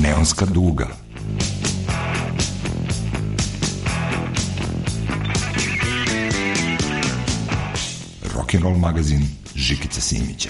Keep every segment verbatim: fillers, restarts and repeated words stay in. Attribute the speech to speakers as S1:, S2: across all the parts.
S1: Neonska duga. Rock'n'roll magazin Žikice Simića.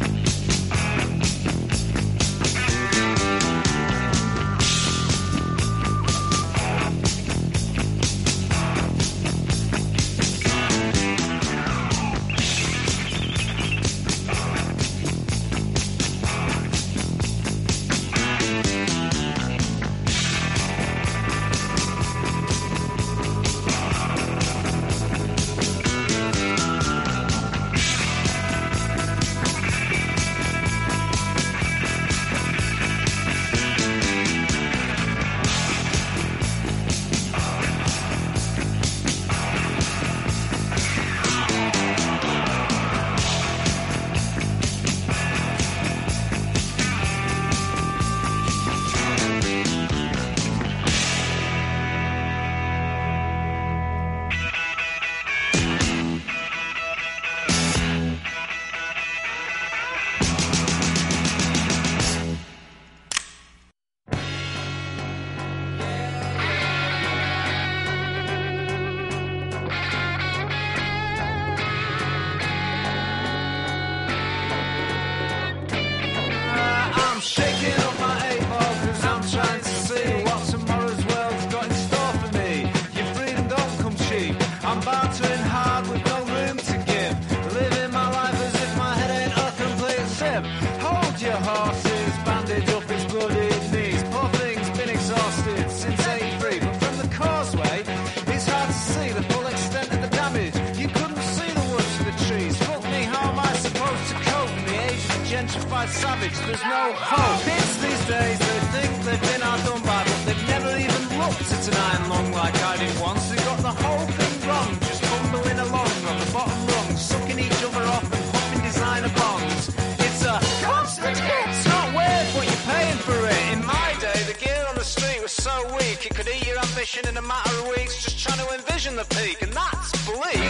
S2: Savage, there's no hope. Kids these days, they think they've been outdone by, but they've never even looked at an iron lung like I did once. They got the whole thing wrong, just bumbling along on the bottom rung, sucking each other off and popping designer bonds. It's a constant hit. It's not weird, but you're paying for it. In my day, the gear on the street was so weak, it could eat your ambition in a matter of weeks, just trying to envision the peak, and that's bleak.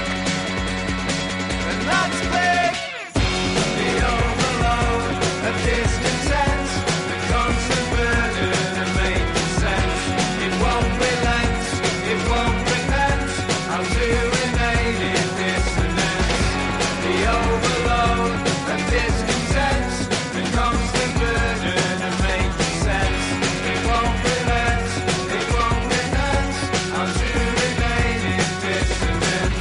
S2: And that's big. The overload of discontent, the constant burden of making sense. It won't relent, it won't repent, how to remain in dissonance. The overload of discontent, the constant burden of making sense. It won't relent, it won't repent, how to remain in dissonance.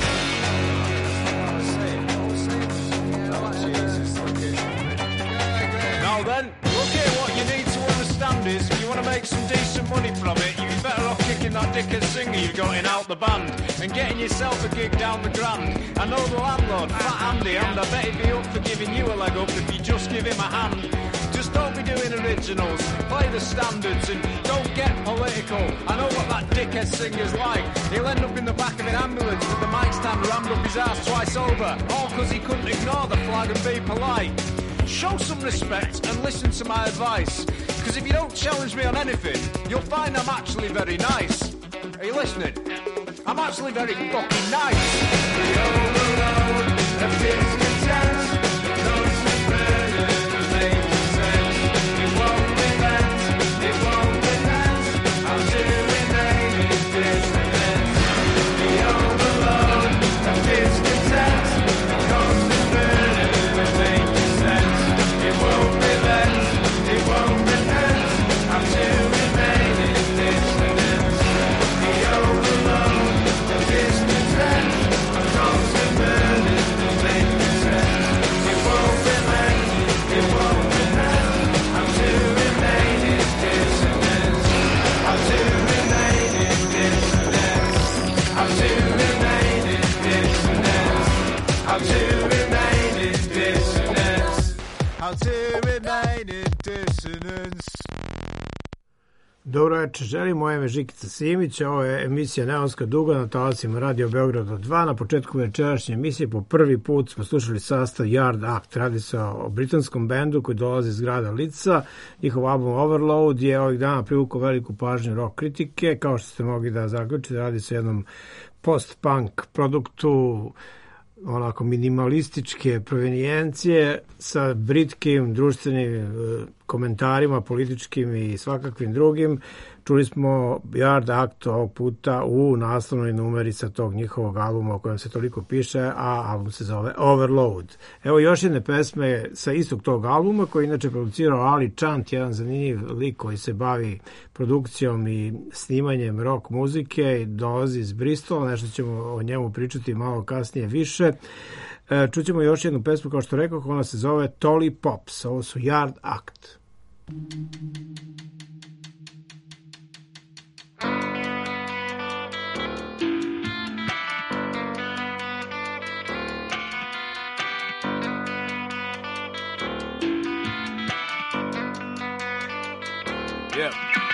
S2: I'll say it, I'll say it. Oh, Jesus, look at it. Now then, look here, what you need to understand is, if you want to make some decent money from it, you'd be better off kicking that dickhead singer you got in out the band, and getting yourself a gig down the Grand. I know the landlord, Fat Andy, and I bet he'd be up for giving you a leg up if you just give him a hand. Just don't be doing originals, play the standards, and don't get political. I know what that dickhead singer's like. He'll end up in the back of an ambulance with the mic stand rammed up his ass twice over, all because he couldn't ignore the flag and be polite. Show some respect and listen to my advice, because if you don't challenge me on anything, you'll find I'm actually very nice. Are you listening? I'm actually very fucking nice. The overload of discontent, the constant burden of making sense. It won't relent, it won't relent, how to remain in dissonance. The overload of discontent, the constant burden of making sense. It won't relent, it won't repent, how to remain in dissonance. The overload of discontent, a constant burden of making sense. It won't relent, it won't repent, how to remain in dissonance. How to remain in dissonance. How to remain in dissonance. How to remain in dissonance. How to remain in dissonance.
S3: Dobro večer, želim, moje ime Žikica Simić, ovo je emisija Neonska duga na talasima Radio Beograda dva. Na početku večerašnje emisije po prvi put smo slušali sastav Yard Act, radi se o britanskom bendu koji dolazi iz grada Lica. Njihov album Overload je ovih dana privukao veliku pažnju rock kritike, kao što ste mogli da zaključite, radi se o jednom post-punk produktu onako minimalističke provenijencije sa britkim društvenim komentarima, političkim i svakakvim drugim. Čuli smo Yard Act ovog puta u naslovnoj numerica tog njihovog albuma o kojem se toliko piše, a album se zove Overload. Evo još jedne pesme sa istog tog albuma koji inače producirao Ali Chant, jedan zanimljiv lik koji se bavi produkcijom i snimanjem rock muzike i dolazi iz Bristola, nešto ćemo o njemu pričati malo kasnije više. Čućemo još jednu pesmu, kao što rekao, ona se zove Tolly Pops, ovo su Yard Act.
S2: Yeah.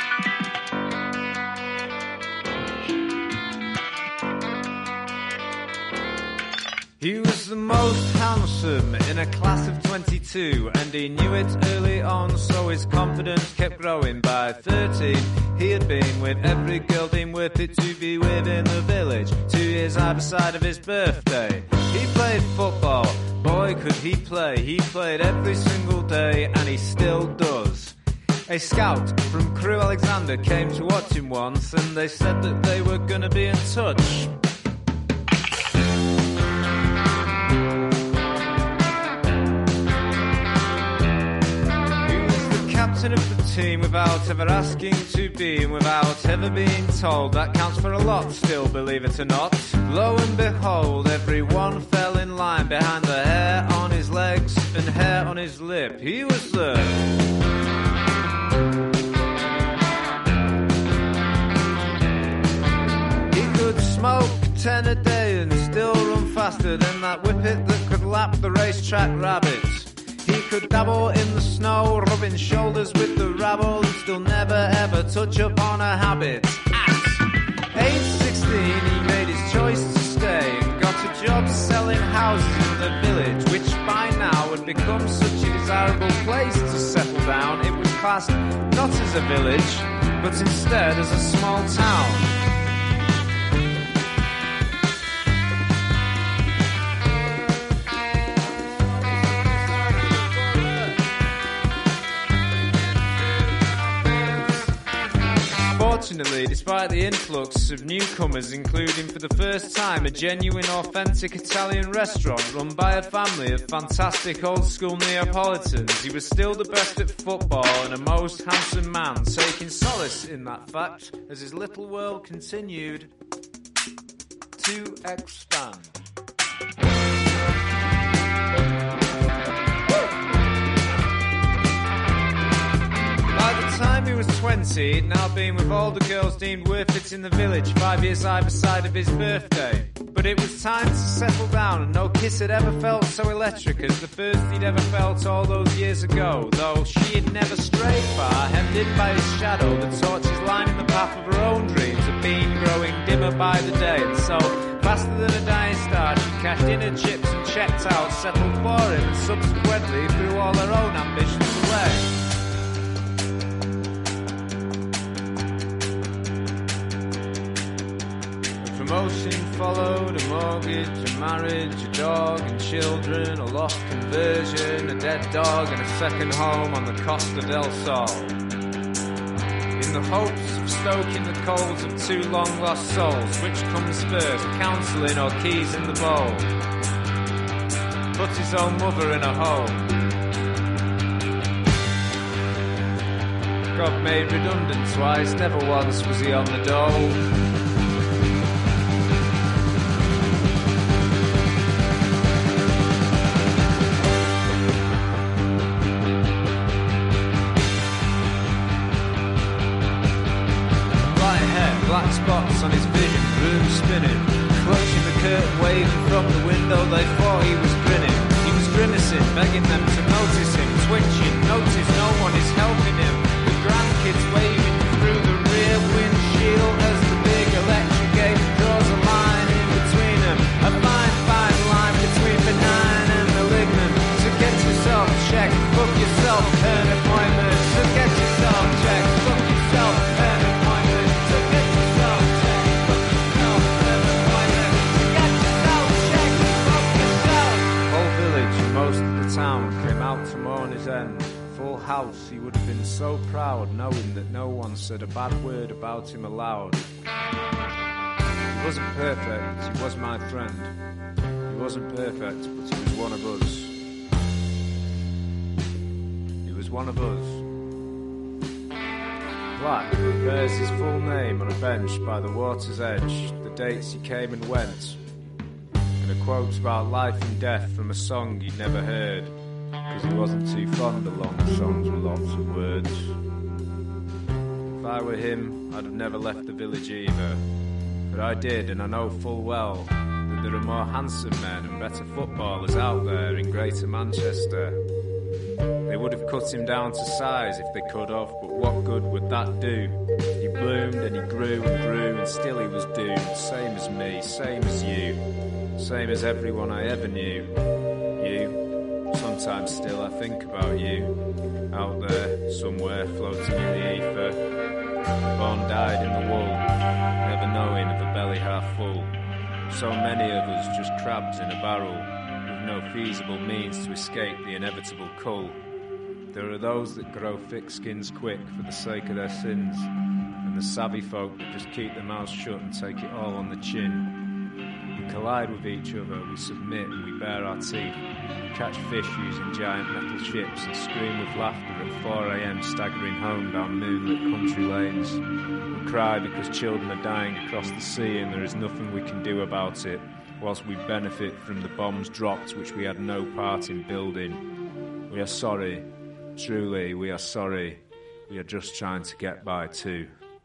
S2: He was the most handsome in a class of twenty-two, and he knew it early on, so his confidence kept growing. By thirteen, he had been with every girl deemed worth it to be with in the village, two years either side of his birthday. He played football, boy could he play, he played every single day, and he still does. A scout from Crewe Alexander came to watch him once, and they said that they were gonna be in touch. Captain of the team without ever asking to be, and without ever being told. That counts for a lot still, believe it or not. Lo and behold, everyone fell in line behind the hair on his legs and hair on his lip. He was the He could smoke ten a day and still run faster than that whippet that could lap the racetrack rabbits. He could dabble in the snow, rubbing shoulders with the rabble, and still never ever touch up on a habit. At age sixteen, he made his choice to stay and got a job selling houses in the village, which by now had become such a desirable place to settle down. It was classed not as a village, but instead as a small town. Fortunately, despite the influx of newcomers, including for the first time a genuine, authentic Italian restaurant run by a family of fantastic old-school Neapolitans, he was still the best at football and a most handsome man, taking solace in that fact as his little world continued to expand. By the time he was twenty, he'd now been with all the girls deemed worth it in the village, five years either side of his birthday. But it was time to settle down, and no kiss had ever felt so electric as the first he'd ever felt all those years ago. Though she had never strayed far, hemmed in by his shadow, the torches lining the path of her own dreams had been growing dimmer by the day. And so, faster than a dying star, she cashed in her chips and checked out, settled for him, and subsequently threw all her own ambitions away. Promotion followed, a mortgage, a marriage, a dog and children, a lost conversion, a dead dog and a second home on the Costa del Sol. In the hopes of stoking the coals of two long lost souls, which comes first, counselling or keys in the bowl? Put his own mother in a home. God made redundant twice, never once was he on the dole. Black spots on his vision, room spinning, clutching the curtain, waving from the window, they thought he was grinning. He was grimacing, begging them to notice him, twitching, notice no one is helping him. The grandkids waving through the rear windshield as the big electric gate draws a line in between them. A fine, fine line between benign and malignant. So get yourself checked, book yourself an appointment. So get yourself checked, book yourself an appointment. on his end. Full house, he would have been so proud, knowing that no one said a bad word about him aloud. He wasn't perfect, he was my friend. He wasn't perfect, but he was one of us. He was one of us. Black bears his full name on a bench by the water's edge, the dates he came and went, and a quote about life and death from a song he'd never heard, because he wasn't too fond of long songs with lots of words. If I were him, I'd have never left the village either, but I did, and I know full well that there are more handsome men and better footballers out there in Greater Manchester. They would have cut him down to size if they could have, but what good would that do? He bloomed and he grew and grew, and still he was doomed, same as me, same as you, same as everyone I ever knew. You, sometimes still I think about you, out there, somewhere, floating in the ether. Born died in the wool, never knowing of a belly half full. So many of us just crabs in a barrel, with no feasible means to escape the inevitable cull. There are those that grow thick skins quick for the sake of their sins, and the savvy folk that just keep their mouths shut and take it all on the chin. We collide with each other, we submit and we bare our teeth, catch fish using giant metal ships and scream with laughter at four a.m. staggering home down moonlit country lanes. We cry because children are dying across the sea and there is nothing we can do about it, whilst we benefit from the bombs dropped which we had no part in building. We are sorry. Truly, we are sorry. We are just trying to get by too.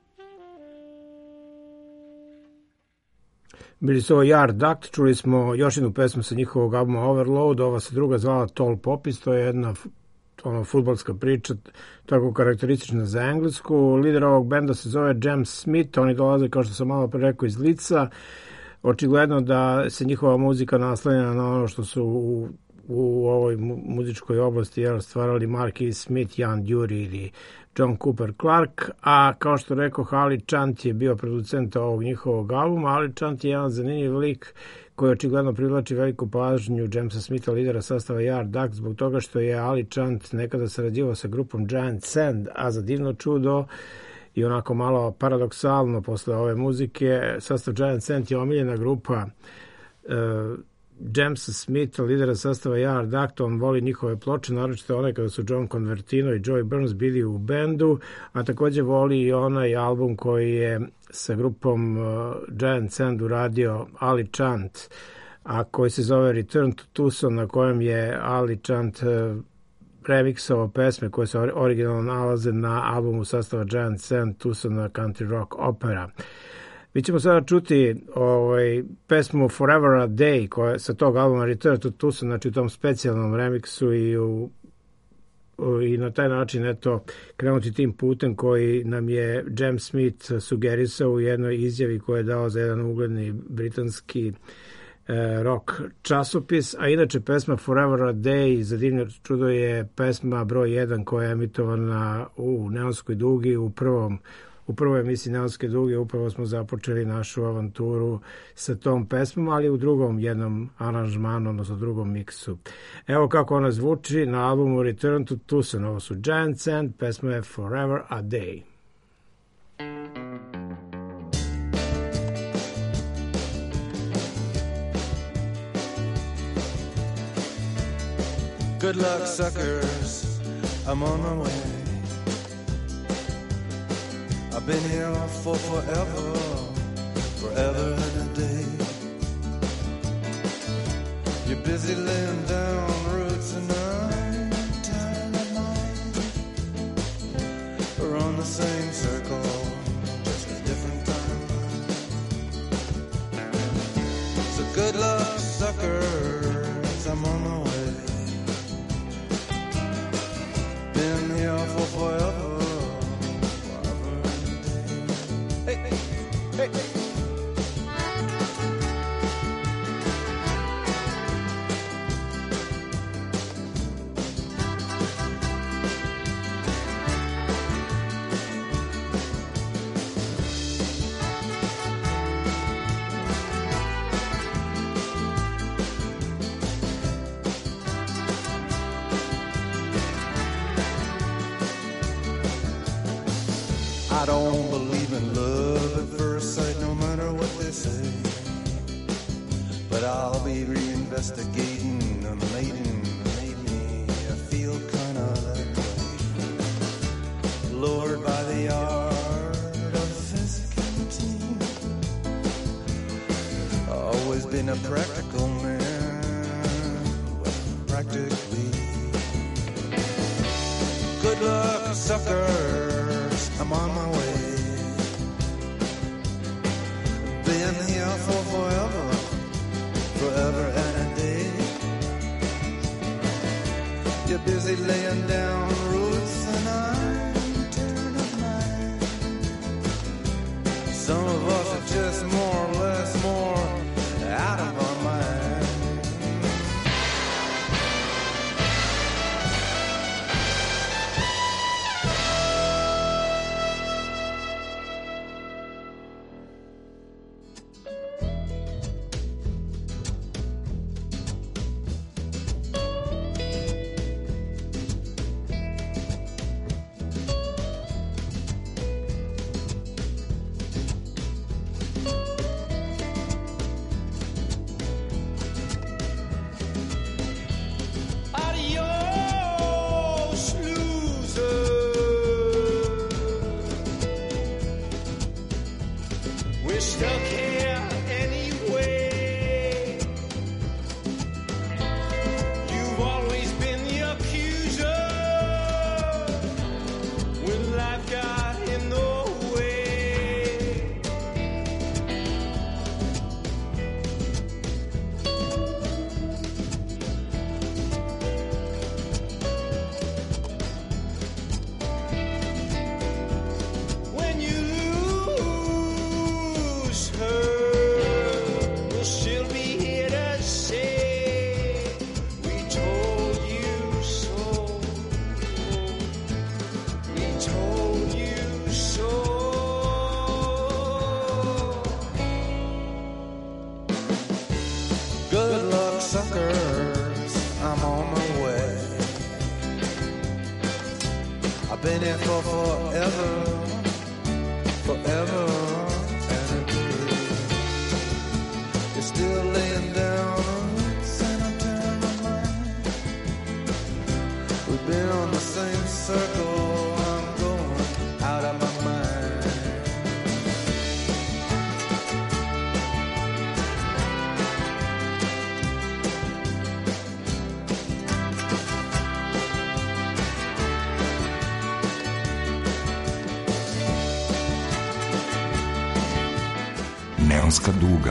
S3: Bili su ovo Yard Duct, čuli smo još jednu pesmu sa njihovog albuma Overload, ova se druga zvala Tall Poppies, to je jedna ono, fudbalska priča, tako karakteristična za englesku. Lider ovog benda se zove James Smith, oni dolaze, kao što sam malo pre rekao, iz Lica. Očigledno da se njihova muzika naslanja na ono što su u u ovoj muzičkoj oblasti jel, stvarali Mark E. Smith, Jan Dury ili John Cooper Clarke, a kao što rekao, Ali Chant je bio producent ovog njihovog albuma. Ali Chant je jedan zanimljiv lik koji očigledno privlači veliku pažnju Jamesa Smitha, lidera sastava Yard Duct, zbog toga što je Ali Chant nekada sarađivao sa grupom Giant Sand, a za divno čudo i onako malo paradoksalno posle ove muzike, sastav Giant Sand je omiljena grupa uh, Jamesa Smitha, lidera sastava Yard Duct. On voli njihove ploče, naročito one kada su John Convertino i Joey Burns bili u bendu, a takođe voli i onaj album koji je sa grupom uh, Giant Sand uradio Ali Chant, a koji se zove Return to Tucson, na kojem je Ali Chant uh, remixovao pesme koje se originalno nalaze na albumu sastava Giant Sand, Tucson Country Rock Opera. Mi ćemo sada čuti ovaj, pesmu Forever a Day koja sa tog albuma Return to Tucson, znači u tom specijalnom remiksu i, u, u, i na taj način eto, krenuti tim putem koji nam je James Smith sugerisao u jednoj izjavi koju je dao za jedan ugledni britanski eh, rock časopis, a inače pesma Forever a Day za divno čudo je pesma broj jedan koja je emitovana u Neonskoj dugi u prvom U prvoj emisiji Neonske duge upravo smo započeli našu avanturu sa tom pesmom, ali u drugom jednom aranžmanu, odnosno drugom miksu. Evo kako ona zvuči na albumu Return to Tucson. Ovo su Giant Sand, pesma je Forever a Day.
S4: Good luck, suckers, I'm on my way. I've been here for forever, forever and a day. You're busy laying down roots and I'm tired of mine. We're on the same circle, just a different timeline. So good luck, suckers, I'm on my way. Been here for forever. Hey, hey. I don't believe in love at first sight, no matter what they say. But I'll be reinvestigating the maiden that made me feel kinda that way. Lured by the art of physicality, always been a practical man, well, practically. Good luck, suckers, I'm on my way. Been here for forever, forever and a day. You're busy laying down roots and I'm tearing up mine. Some of us are just more or less more out of our mind. Been here for forever, forever and a day. You're still laying down roots and I'm tearing my mind. We've been on the same circle, I'm going out of my mind.
S1: Neonska duga.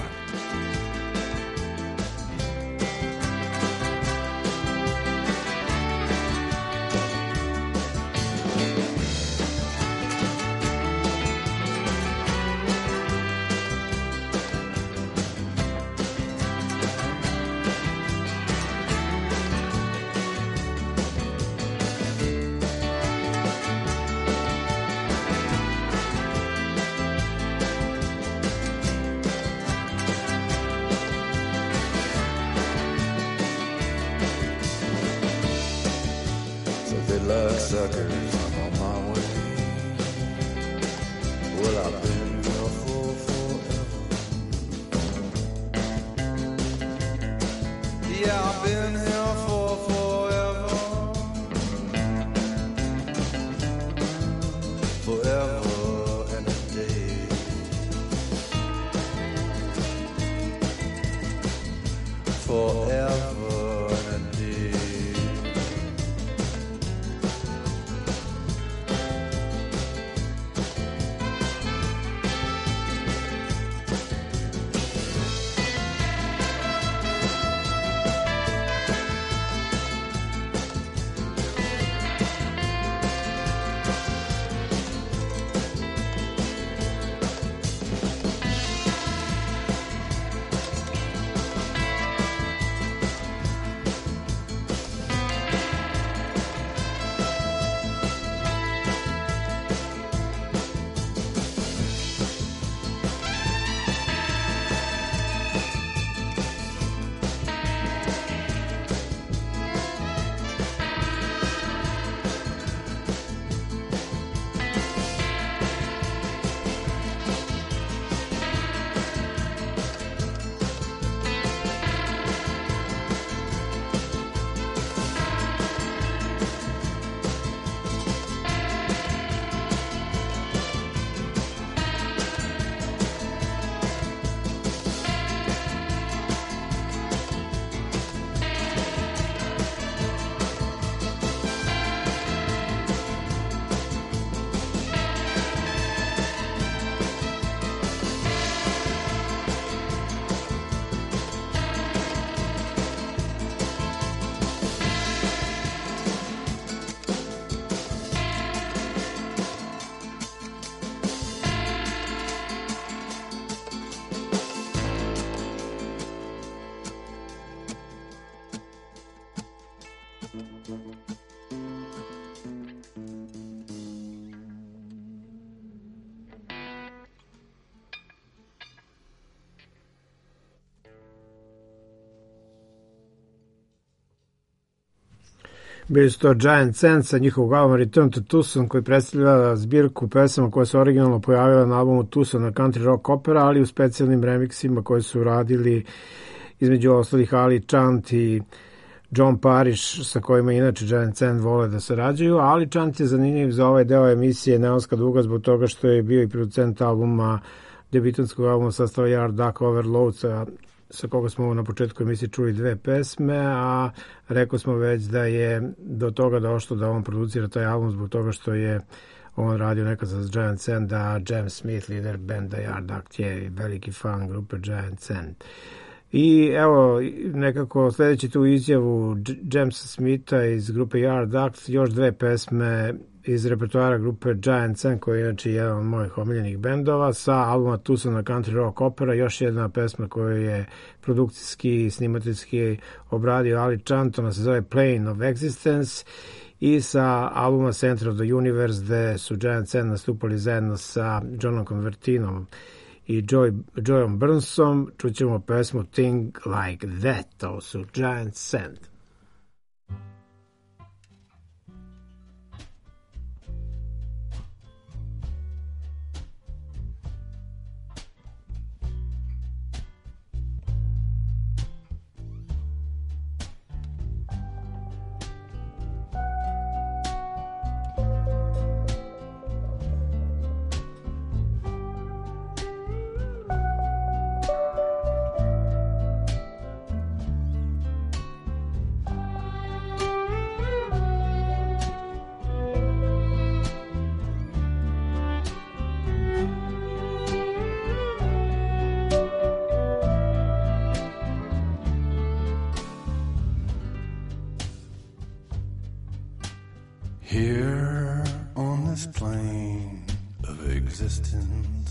S3: Bili su to Giant Sand sa njihovog albuma Return to Tucson, koji predstavlja zbirku pesama koja se originalno pojavila na albumu Tucson na Country Rock Opera, ali u specijalnim remiksima koje su radili između ostalih Ali Chant i John Parrish, sa kojima inače Giant Sand vole da sarađuju. Ali Chant je zanimljiv za ovaj deo emisije Neonska duga zbog toga što je bio i producent albuma, debitanskog albuma sastava Yard Duck Overload, sa, sa koga smo na početku emisije čuli dve pesme, a rekao smo već da je do toga došlo da on producira taj album zbog toga što je on radio nekad za Giant Sand, a James Smith, lider benda Yard Duck, je veliki fan grupe Giant Sand. I evo, nekako sljedeći tu izjavu Jamesa Smitha iz grupe Yard Duck, još dve pesme iz repertoara grupe Giant Sand, koji je inače jedan od mojih omiljenih bendova, sa albuma Tucson na Country Rock Opera, još jedna pesma koju je produkcijski i snimateljski obradio Ali Chant, ona se zove Plane of Existence, i sa albuma Center of the Universe, gde su Giant Sand nastupali zajedno sa Johnom Convertinom i Joy, Joyom Burnsom. Čućemo pesmu Think Like That, to su Giant Sand.
S4: Here on this plane of existence,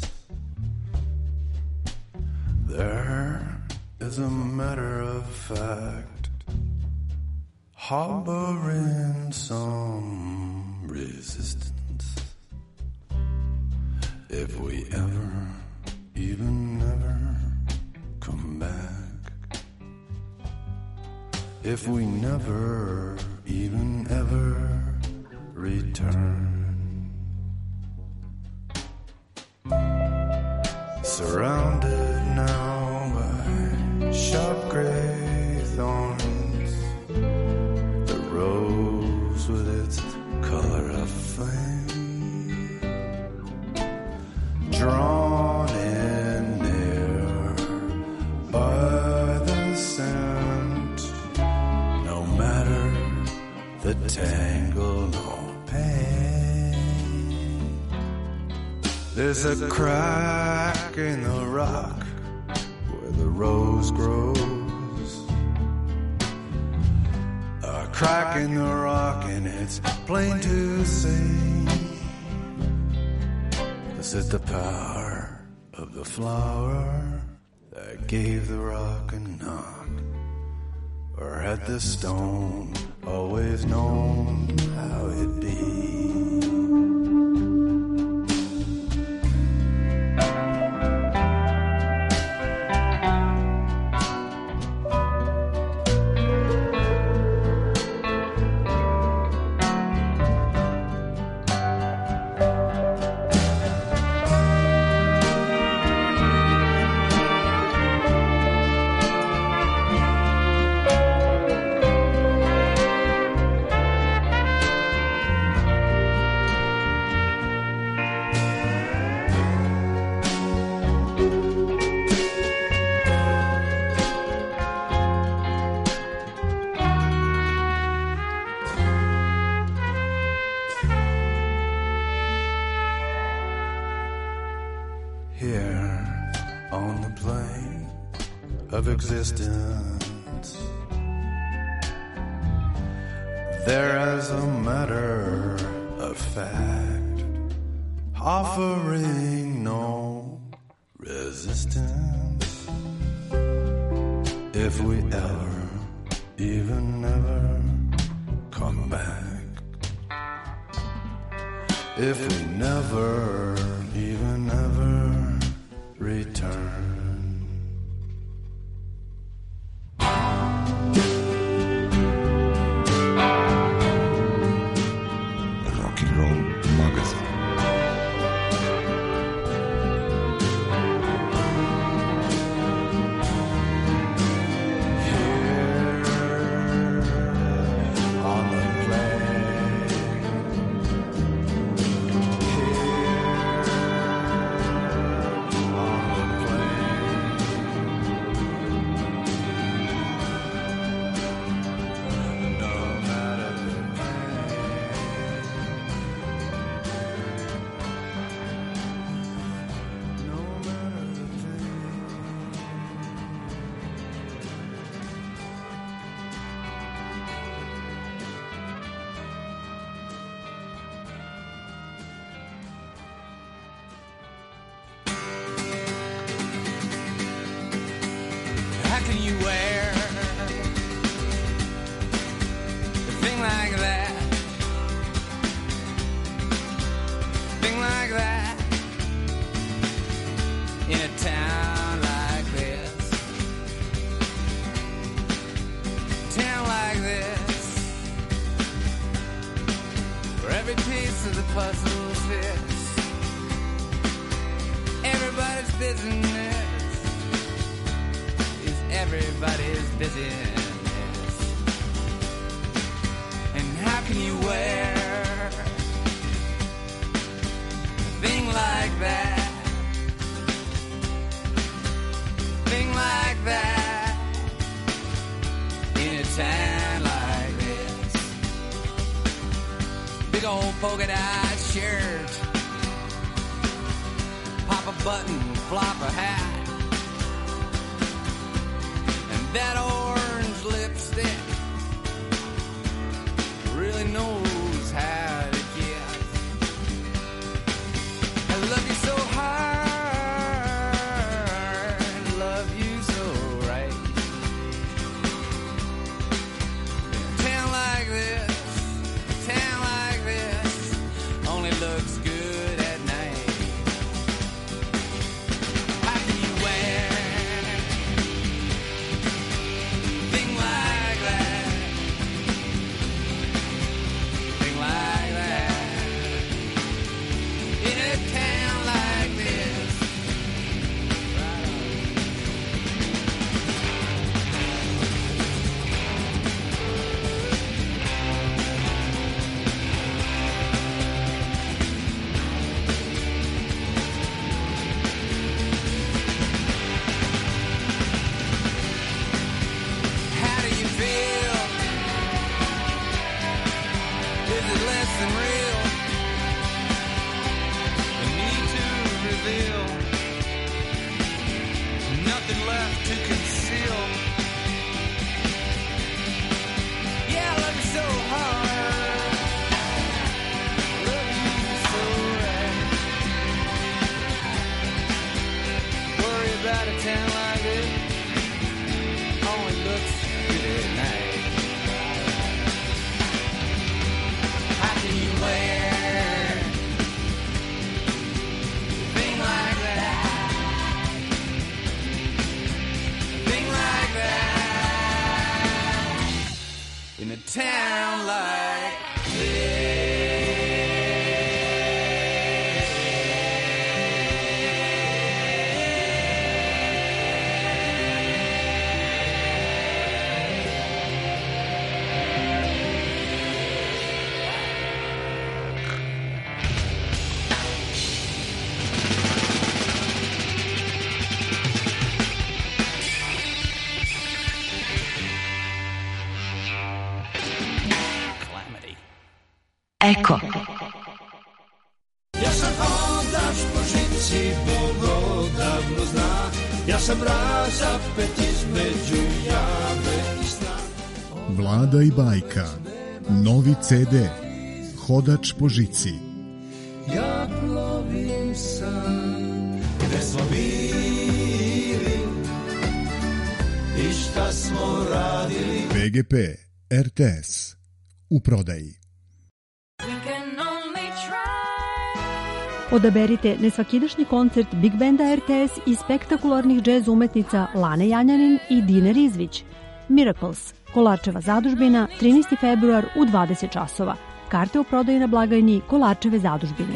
S4: there is a matter of fact harboring some resistance. If we ever, even never come back, if we never, even ever return, surrounded now by sharp gray thorns, the rose with its color of flame, drawn in near by the scent, no matter the tangle or pain. There's a crack in the rock where the rose grows, a crack in the rock, and it's plain to see. Is it the power of the flower that gave the rock a knock, or had the stone always known how it'd be? Existence, there as a matter of fact, offering no resistance. If we ever, even never come back, if we never, even ever return.
S2: every piece of the puzzle fits. Everybody's business is everybody's business. And how can you wear a thing like that? Thing like that in a town like this. Big old polka dot shirt, pop a button, flop a hat, and that orange lipstick really knows how to get. I love you so hard, love you so right. A town like this, a town like this only looks good at night. How can you wear a thing like that? Thing like that in a town like this. Right on. How do you feel? Is it less than real? The need to reveal. Nothing left to conceal. Yeah, I love you so hard. Love you so right. Worry about a town like this only looks good at night. How can you wear a thing like that? A thing like that in a town like this. Calamity.
S5: Eko.
S6: Ja sam hodač po žici, Bog odavno zna. Ja sam razapet između jame i sna.
S7: Vlada i bajka. Novi ce de. Hodač po žici.
S6: Ja plovim sam, gde smo bili i šta smo radili.
S7: be ge pe, er te es. U prodaji.
S8: Odaberite nesvakidašnji koncert Big Banda er te es i spektakularnih džez umetnica Lane Janjanin i Dine Rizvić. Miracles, Kolarčeva zadužbina, trinaesti februar u dvadeset časova. Karte u prodaji na blagajni Kolarčeve zadužbine.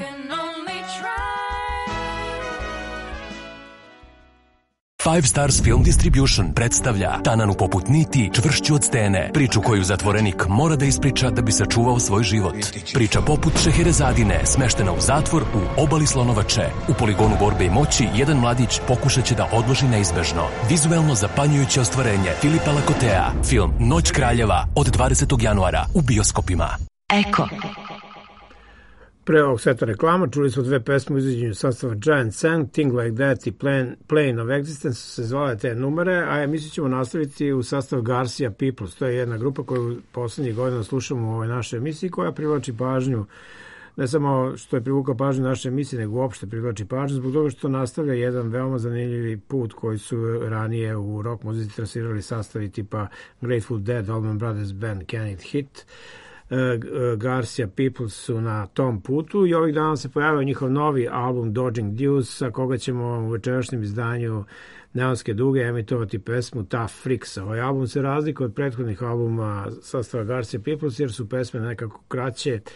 S9: Five Stars Film Distribution predstavlja Tananu poput niti, čvršću od stene, priču koju zatvorenik mora da ispriča da bi sačuvao svoj život. Priča poput Šeherezadine, smeštena u zatvor u obali Slonovače. U poligonu borbe i moći, jedan mladić pokušat će da odloži neizbežno. Vizuelno zapanjujuće ostvarenje Filipa Lakotea. Film Noć kraljeva od dvadesetog januara u bioskopima.
S5: Eko.
S3: Pre ovog seta reklama čuli smo dve pesme u izvođenju sastava Giant Sang, Thing Like That i Plane, Plane of Existence se zvale te numere, a emisiju ćemo nastaviti u sastavu Garcia Peoples. To je jedna grupa koju poslednjih godina slušamo u ovoj našoj emisiji, koja privlači pažnju, ne samo što je privukao pažnju naše emisije, nego uopšte privlači pažnju, zbog toga što nastavlja jedan veoma zanimljivi put koji su ranije u rock muzici trasirali sastavi tipa Grateful Dead, Allman Brothers Band, Can It Hit. Garcia Peoples su na tom putu i ovih dana se pojavio njihov novi album Dodging Deuce, sa koga ćemo u večerašnjem izdanju Neonske duge emitovati pesmu Tough Freaks. Ovaj album se razlikuje od prethodnih albuma sastava Garcia Peoples jer su pesme nekako kraće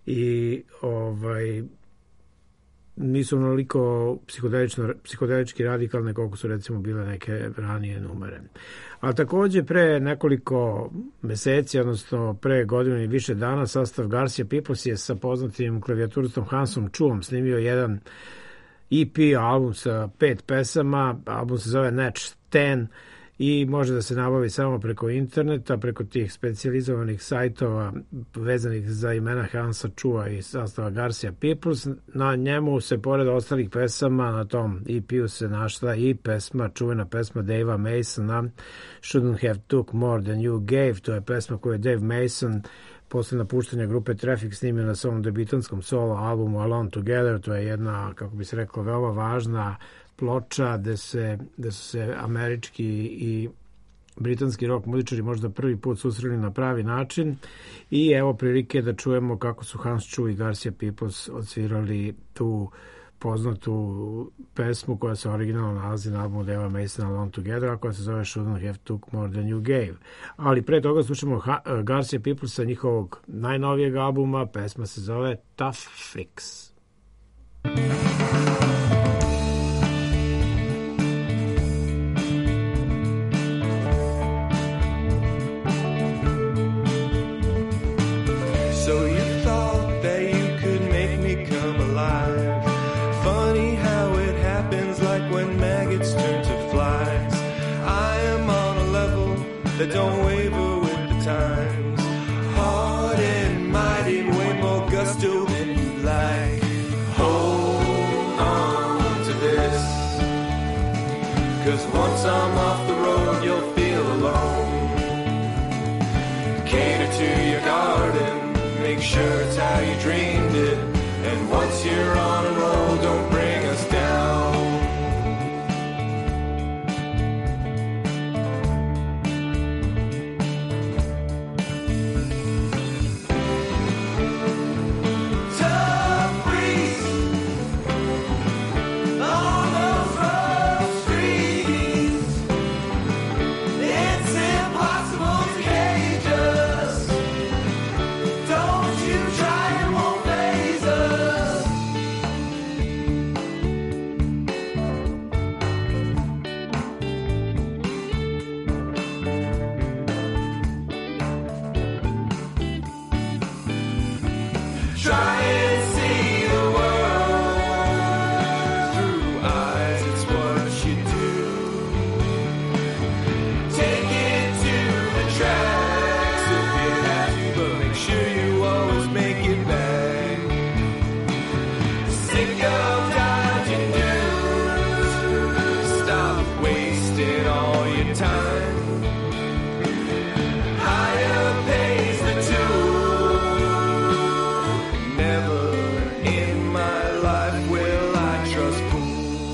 S3: i ovaj nisu onoliko psihodelično, psihodelički radikalne koliko su recimo bile neke ranije numere. Ali takođe pre nekoliko meseci, odnosno pre godinu i više dana, sastav Garcia Peoples je sa poznatim klavijaturistom Hansom Chuom snimio jedan E P album sa pet pesama. Album se zove Natch deset i može da se nabavi samo preko interneta, preko tih specijalizovanih sajtova vezanih za imena Hansa Chua i sastava Garcia Peoples. Na njemu se pored ostalih pesama na tom E P-u se našla i pesma, čuvena pesma Davea Masona Shouldn't Have Took More Than You Gave. To je pesma koju je Dave Mason posle napuštanja grupe Traffic snimio na svom debitanskom solo albumu Alone Together. To je jedna, kako bi se reklo, veoma važna ploča gde, se, gde su se američki i britanski rock muzičari možda prvi put susreli na pravi način i evo prilike da čujemo kako su Hans Chu i Garcia Peoples odsvirali tu poznatu pesmu koja se originalno nalazi na albumu Davea Masona Alone Together, a koja se zove Shouldn't Have Took More Than You Gave. Ali pre toga slušamo Garcia Peoplesa, njihovog najnovijeg albuma, pesma se zove Tough Fix.
S4: So you thought that you could make me come alive. Funny how it happens, like when maggots turn to flies. I am on a level that don't waver with the times. Hard and mighty, way more gusto than you like. Hold on to this, 'cause once I'm off the road, you'll feel alone. Cater to your garden, make sure it's how you dreamed it. And once you're on a roll, don't bring us down. Tough breeze on those rough streets. It's impossible to cage us. Don't you try, it won't faze us. Try and see the world through eyes, it's what you do. Take it to the tracks if you have to, but make sure you always make it back. Sick of dodging dues, stop wasting all your time. Higher pays the tool. Never in my life will I trust fools.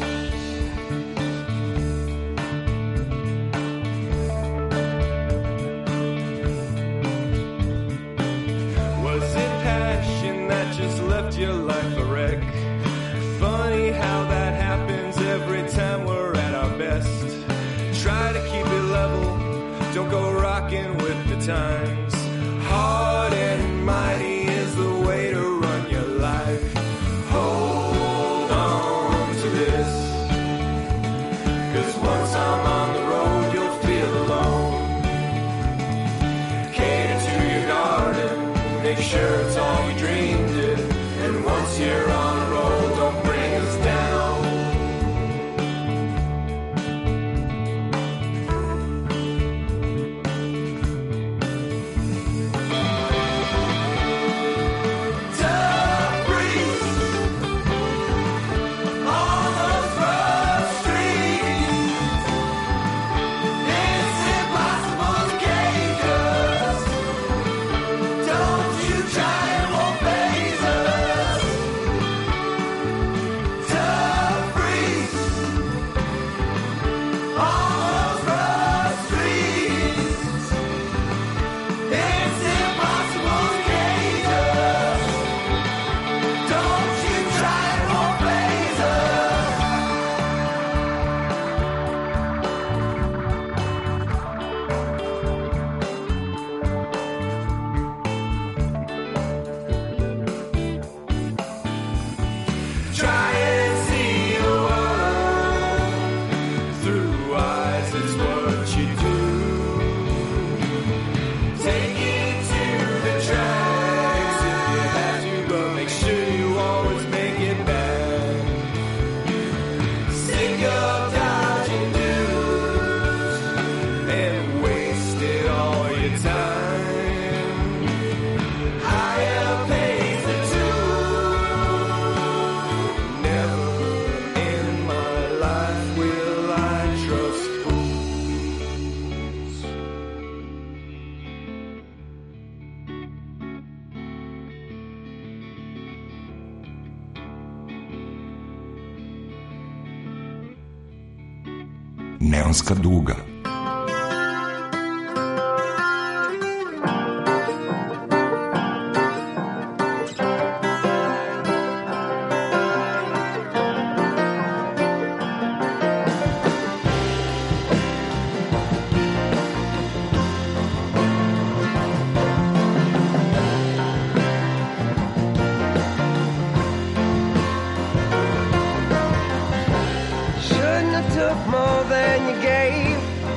S4: Was it passion that just left your life a wreck? Funny how that happens every time we're at our best. Try to keep it level, don't go rocking with the times. Hard and mighty is the way to run your life. Hold on to this, 'cause once I'm on the road, you'll feel alone. Cater to your garden, make sure it's all we dreamed it. And once you're on a roll, don't bring us down.
S1: Neonska duga.
S10: Shouldn't have took more than you gave.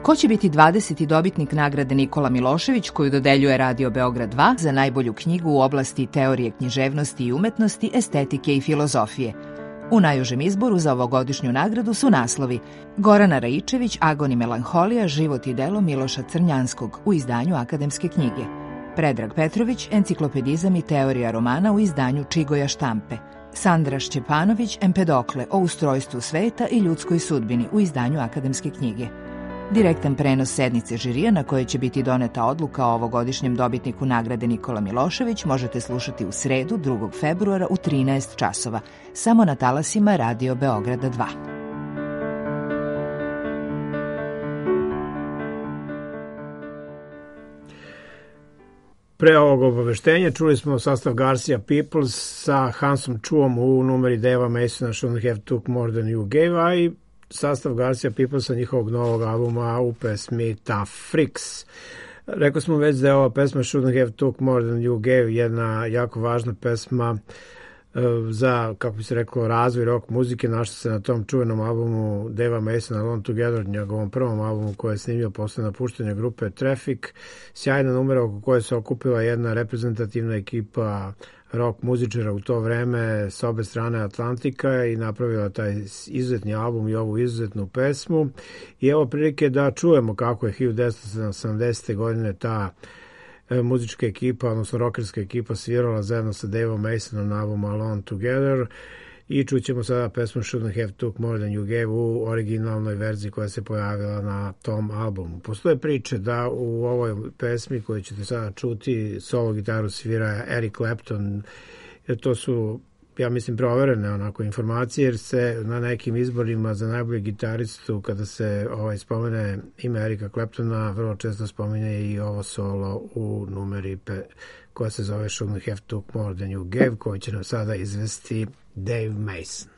S10: Ko će biti dvadeseti dobitnik nagrade Nikola Milošević koju dodeljuje Radio Beograd dva za najbolju knjigu u oblasti teorije književnosti i umetnosti, estetike i filozofije? U najužem izboru za ovogodišnju nagradu su naslovi Gorana Raičević, Agon i melanholija, život i delo Miloša Crnjanskog u izdanju Akademske knjige, Predrag Petrović, Enciklopedizam i teorija romana u izdanju Čigoja štampe, Sandra Šćepanović, Empedokle o ustrojstvu sveta i ljudskoj sudbini u izdanju Akademske knjige. Direktan prenos sednice žirija na kojoj će biti doneta odluka o ovogodišnjem dobitniku nagrade Nikola Milošević možete slušati u sredu drugog februara u trinaest časova, samo na talasima Radio Beograda dva.
S3: Pre ovog obaveštenja čuli smo sastav Garcia Peoples sa Hansom Chuom u numeri Deva Masona Shouldn't Have Took More Than You Gave, a i sastav Garcia Peoplesa njihovog novog albuma u pesmi Tough Freaks. Rekao smo već da je ova pesma Shouldn't Have Took More Than You Gave jedna jako važna pesma za, kako bi se reklo, razvoj rock muzike. Našla se na tom čuvenom albumu Deva Masona Alone Together, njegovom prvom albumu koji je snimio posle napuštanja grupe Traffic. Sjajna numera oko koje se okupila jedna reprezentativna ekipa rock muzičara u to vreme s obe strane Atlantika i napravila taj izuzetni album i ovu izuzetnu pesmu. I evo prilike da čujemo kako je hiljadu devetsto sedamdesete. godine ta e, muzička ekipa, odnosno rockerska ekipa svirala zajedno sa Daveom Masonom na albumu Alone Together i čućemo sada pesmu Shouldn't Have Took More Than You Gave u originalnoj verziji koja se pojavila na tom albumu. Postoje priče da u ovoj pesmi koju ćete sada čuti solo gitaru svira Eric Clapton. To su, ja mislim, proverene onako informacije, jer se na nekim izborima za najbolje gitaristu, kada se ovaj spomene ime Erika Claptona, vrlo često spominje i ovo solo u numeri pe, koja se zove Shouldn't Have Took More Than You Gave, koju će nam sada izvesti Dave Mason.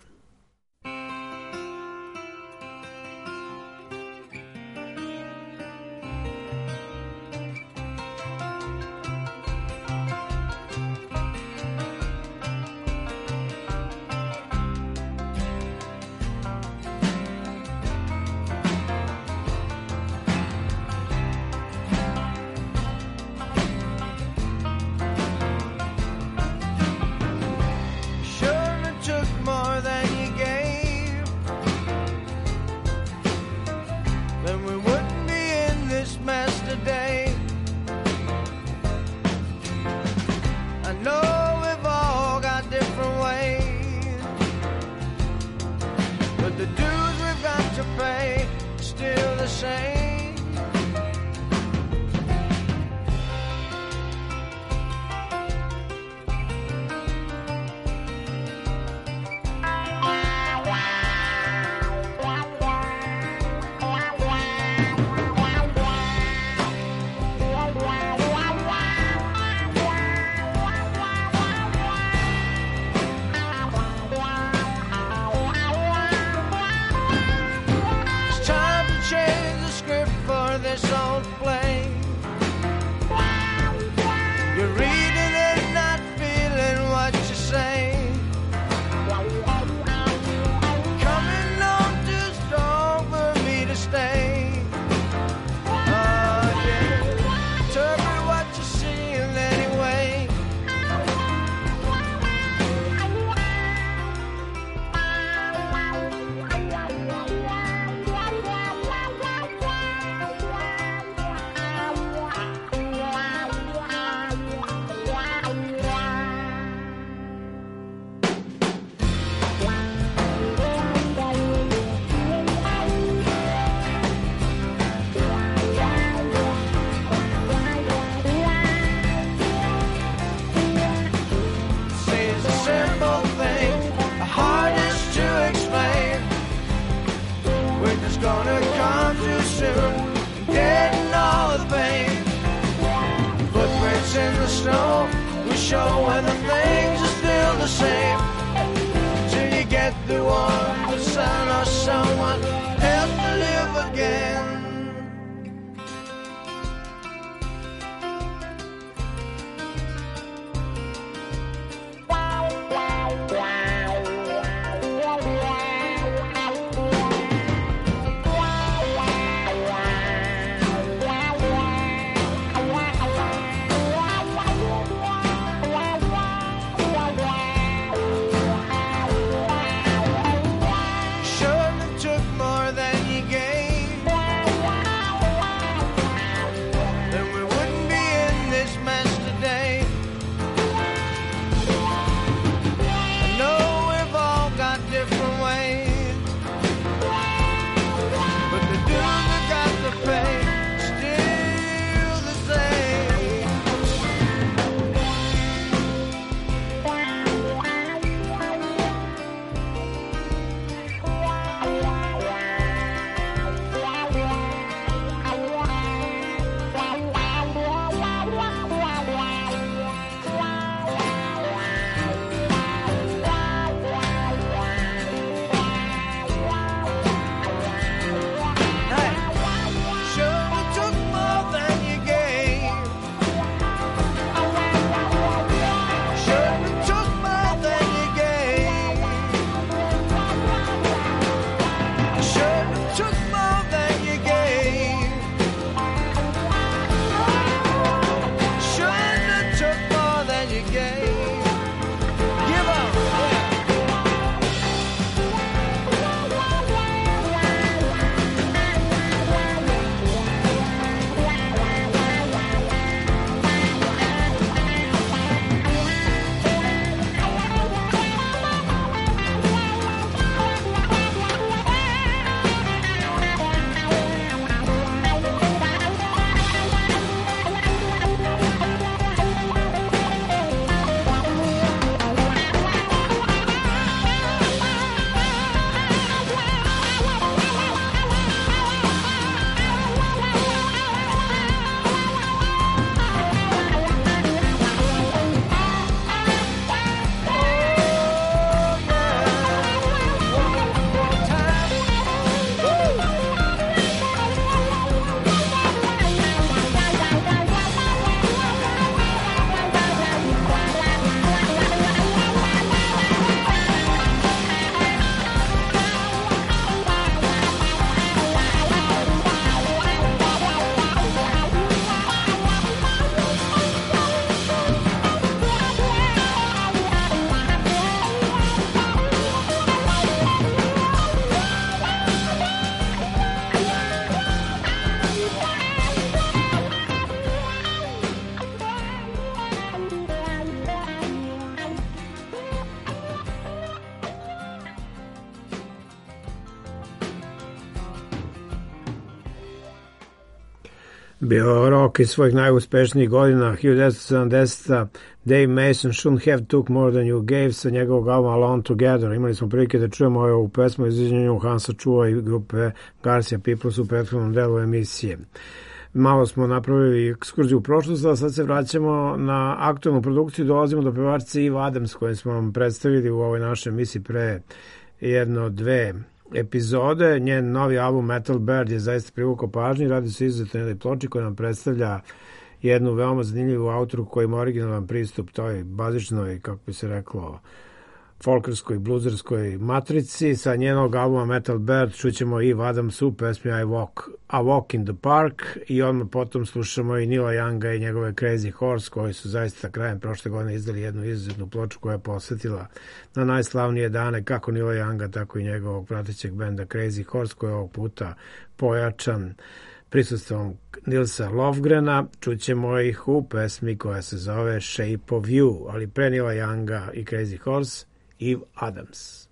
S3: bio rock iz svojih najuspešnijih godina, hiljadu devetsto sedamdeseta. Dave Mason, Shouldn't Have Took More Than You Gave, sa njegovog albuma Alone Together. Imali smo prilike da čujemo ovu pesmu izvođenju Hansa Chua i grupe Garcia Peoples u prethodnom delu emisije. Malo smo napravili ekskurziju u prošlost, a sad se vraćamo na aktualnu produkciju. Dolazimo do pevačice Eve Adams, koju smo vam predstavili u ovoj našoj emisiji pre jedno, dve epizode. Njen novi album Metal Bird je zaista privukao pažnju. Radi se izuzetno jednoj ploči koja nam predstavlja jednu veoma zanimljivu autoru koji ima originalan pristup toj bazičnoj, kako bi se reklo, folkerskoj, bluzerskoj matrici. Sa njenog albuma Metal Bird čućemo Eve Adams u pesmi I Walk, I Walk in the Park i odmah potom slušamo i Neila Younga i njegove Crazy Horse, koji su zaista krajem prošle godine izdali jednu izuzetnu ploču koja je posvetila na najslavnije dane kako Neila Younga, tako i njegovog pratećeg benda Crazy Horse, koji je ovog puta pojačan prisustvom Nilsa Lofgrena. Čućemo ih u pesmi koja se zove Shape of You, ali pre Neila Younga i Crazy Horse, Eve Adams.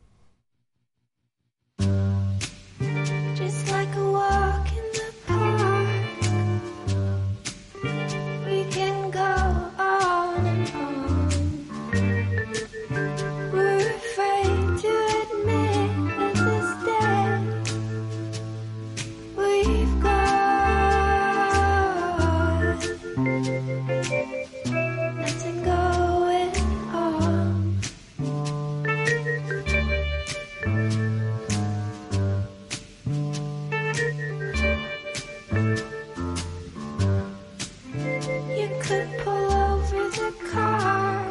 S11: Just like a walk in the park, we can go on and on. We're afraid to admit that this day we've got nothing going on. You could pull over the car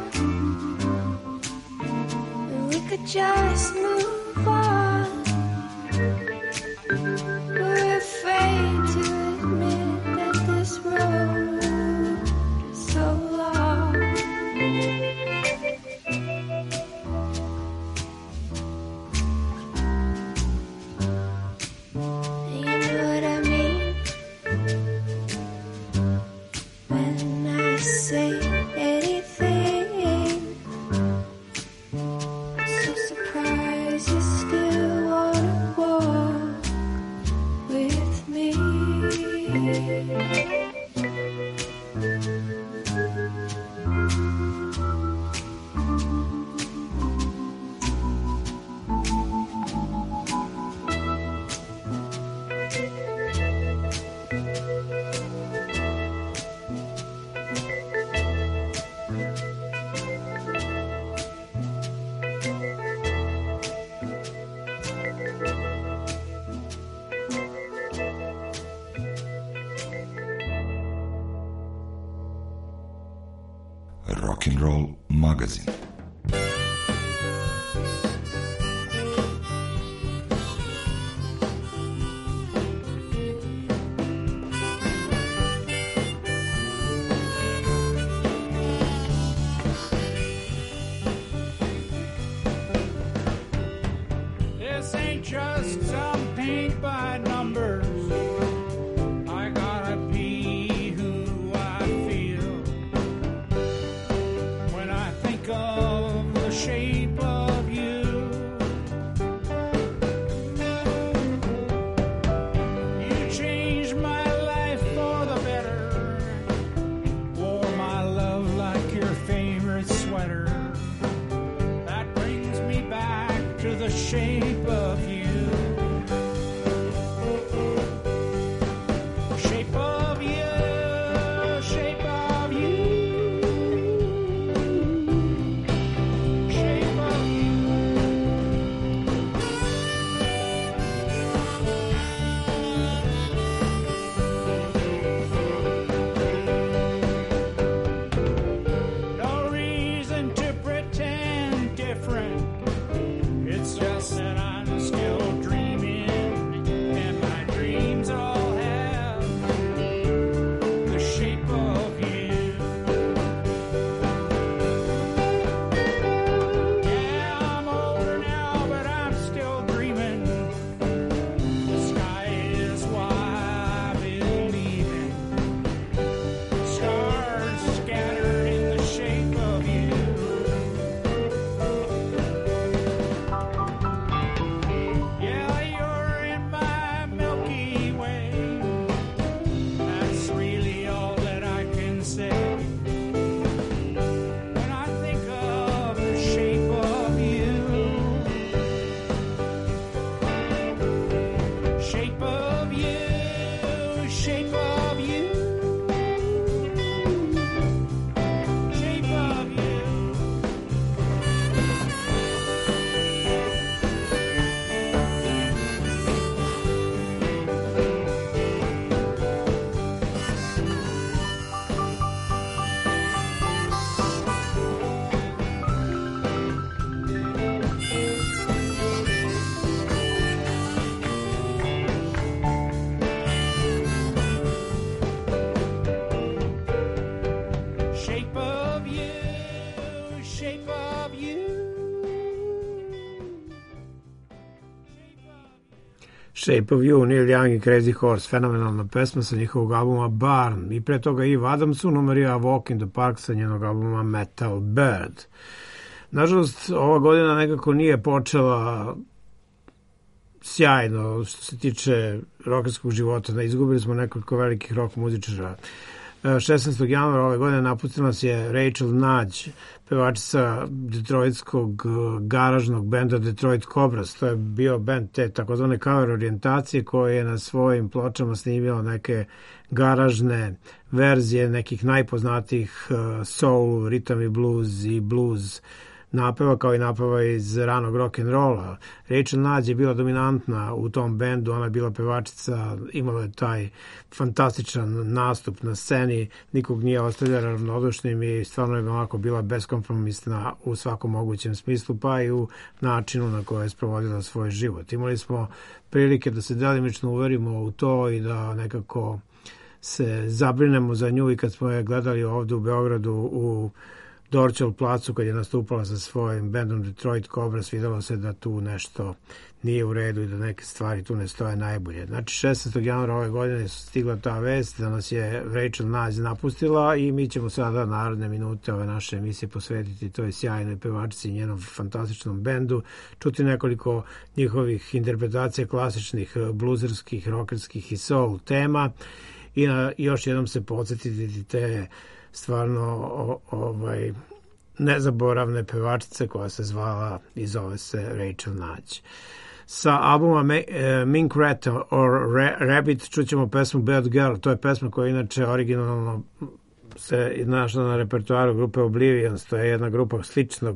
S11: and we could just move on. We're afraid to admit that this road is so long. You know what I mean when I say anything. I'm so surprised you still wanna walk with me.
S1: Rock'n'Roll magazin.
S6: This ain't just some paint by numbers. I gotta be who I feel when I think of
S2: shape of you. Shape of you. Shape of you, shape of you.
S3: Shape of You, Neil Young i Crazy Horse, fenomenalna pesma sa njihovog albuma Barn. I pre toga Eve Adams u numerija Walk in the Park sa njenog albuma Metal Bird. Nažalost, ova godina nekako nije počela sjajno što se tiče rokerskog života. Da, izgubili smo nekoliko velikih rock muzičara. šesnaestog januara ove godine napustila nas je Rachel Nudge, pevačica detroitskog garažnog benda Detroit Cobras. To je bio bend te takozvane cover orijentacije koji je na svojim pločama snimio neke garažne verzije nekih najpoznatijih soul, ritam i blues i blues napeva, kao i napeva iz ranog rock'n'rolla. Rachel Nudge je bila dominantna u tom bendu, ona je bila pevačica, imala je taj fantastičan nastup na sceni, nikog nije ostavljala ravnodušnim i stvarno je onako bila beskompromisna u svakom mogućem smislu, pa i u načinu na koje je sprovodila svoj život. Imali smo prilike da se delimično uverimo u to i da nekako se zabrinemo za nju i kad smo je gledali ovde u Beogradu u Dorćol placu kad je nastupala sa svojim bendom Detroit Cobras, videlo se da tu nešto nije u redu i da neke stvari tu ne stoje najbolje. Znači šesnaestog januara ove godine su stigla ta vest da nas je Rachel Nudge napustila i mi ćemo sada naredne minute ove naše emisije posvetiti toj sjajnoj pevačici i njenom fantastičnom bendu, čuti nekoliko njihovih interpretacija klasičnih bluzerskih, rockerskih i soul tema i na, još jednom se podsjetiti te stvarno o, ovaj nezaboravne pevačice koja se zvala i zove se Rachel Nudge. Sa albuma Mink Rat or Rabbit čućemo pesmu Bad Girl. To je pesma koja inače originalno se našla na repertoaru grupe Oblivions. To je jedna grupa sličnog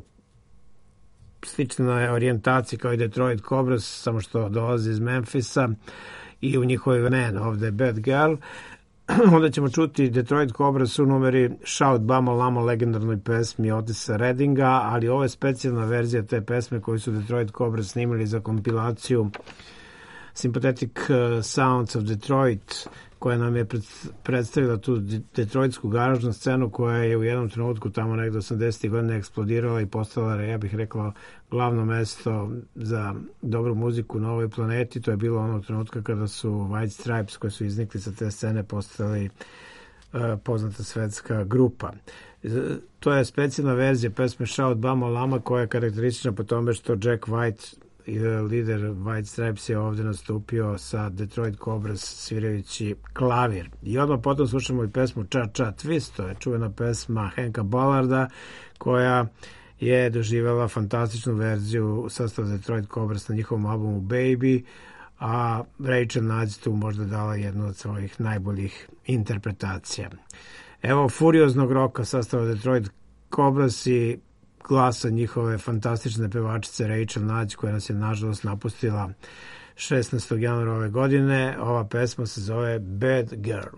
S3: slična orijentacija kao i Detroit Cobras, samo što dolazi iz Memphisa i u njihovoj ne, ovde je Bad Girl. Onda ćemo čuti Detroit Cobras u numeri Shout Bama Lama, legendarnoj pesmi Otisa Reddinga, ali ovo je specijalna verzija te pesme koju su Detroit Cobras snimili za kompilaciju Sympathetic Sounds of Detroit, koja nam je predstavila tu detroitsku garažnu scenu koja je u jednom trenutku tamo negde osamdesetih godina eksplodirala i postala, ja bih rekla, glavno mesto za dobru muziku na ovoj planeti. To je bilo onog trenutka kada su White Stripes, koji su iznikli sa te scene, postali uh, poznata svetska grupa. To je specijalna verzija pesme Shout Bama Lama koja je karakteristična po tome što Jack White, lider White Stripes, je ovde nastupio sa Detroit Cobras svirajući klavir. I odmah potom slušamo i pesmu Cha Cha Twist, to je čuvena pesma Hanka Ballarda koja je doživjela fantastičnu verziju u sastavu Detroit Cobras na njihovom albumu Baby, a Rachel Nudge tu možda dala jednu od svojih najboljih interpretacija. Evo furioznog roka sastava Detroit Cobras i glasa njihove fantastične pevačice Rachel Nudge, koja nas je nažalost napustila šesnaestog januara ove godine. Ova pesma se zove Bad Girl.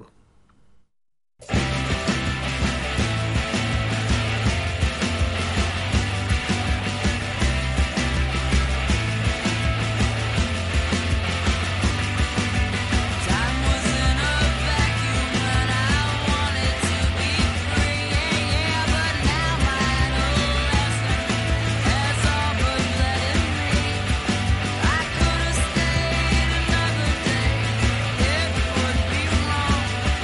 S11: It would be wrong.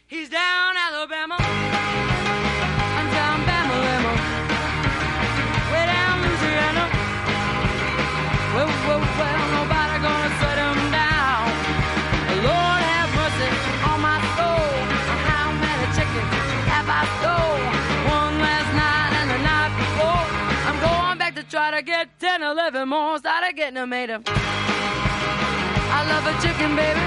S12: He's down Alabama. I'm down Bama-Lama. Way down Louisiana. Well, well, well, nobody gonna set him down. Lord have mercy on my soul. How many chickens have I stole? One last night and the night before. I'm going back to try to get ten, eleven more. Started getting them made up. I love a chicken, baby.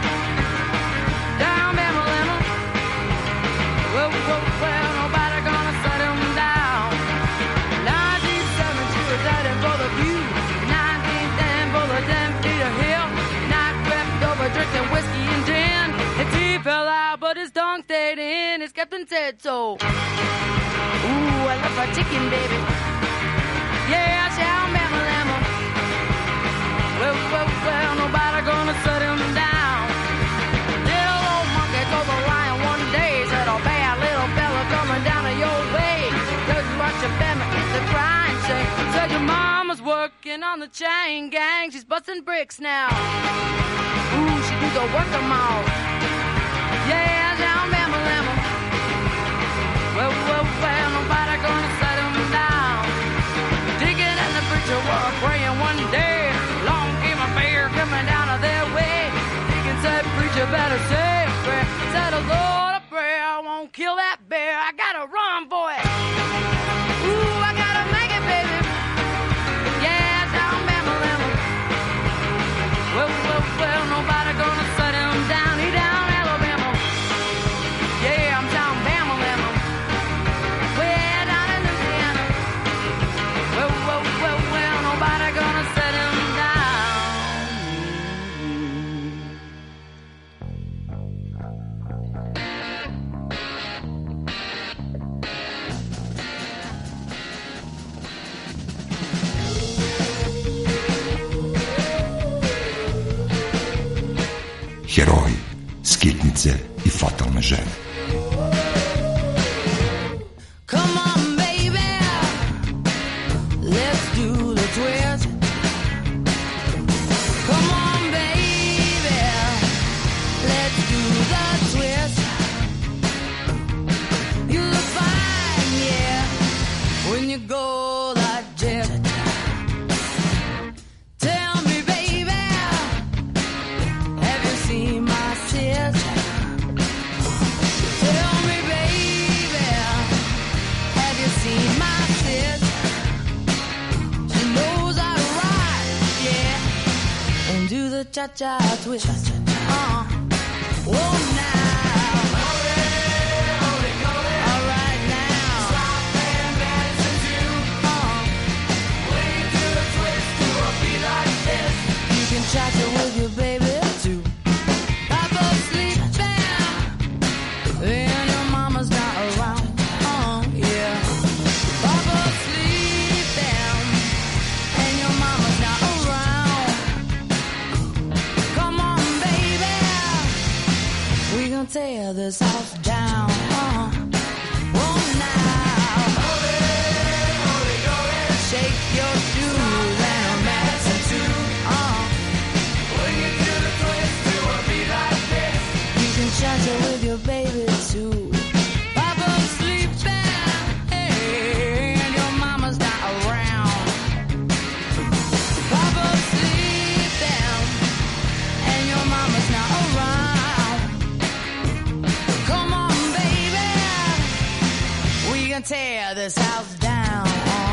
S12: Down Bama-Lama. Well, well, well, nobody gonna set him down. nineteen seven, she was heading for the view. nineteen ten, for the ten feet of hill. Night crept over, drinking whiskey and gin. His teeth fell out, but his tongue stayed in. His captain said so. Ooh, I love a chicken, baby. Yeah, down Bama-Lama. Well, well, well, nobody gonna set him down. Little old monkey told the lion one day, said, oh, bad little fella coming down to your way. Does you watch your family eat the crying shame? Said your mama's working on the chain gang. She's busting bricks now. Ooh, she do the work them all. Yeah, down Bama-Lama. Well, well, well, nobody gonna set him down. Digging and the preacher were praying one day. Long came a bear coming down to their way. Deacon said, preacher better say a prayer. Said, a Lord of prayer, I won't kill that bear. I gotta run for it. Ooh, I gotta make it, baby. Yeah, down Bama-Lama. Well, well, well, nobody gonna set him down. He down Alabama. Yeah, I'm down Bama-Lama. Way down in Louisiana. Well, well, well, well, nobody gonna set him down.
S1: Heroji, skitnice i fatalne žene.
S12: Come on, baby. Let's do the twist. Come on, baby. Let's do the twist. You look fine, yeah, when you go like jet. Tell me, baby, have you seen my tits? Tell me, baby, have you seen my tits? She knows I ride, yeah, and do the cha-cha twist. Uh, whoa, now. All right, now. Uh, you can cha-cha with your baby, too. Papa sleeping, and your mama's not around. Uh, yeah. Papa sleeping, and your mama's not around. Come on, baby, we gon' tear this house down. Uh, oh, now. Shake your shoes and a mess and two. Uh, you can cha-cha with your baby too. Papa's sleeping, and your mama's not around. Papa's sleeping, and your mama's not around. Come on, baby, we can tear this house down.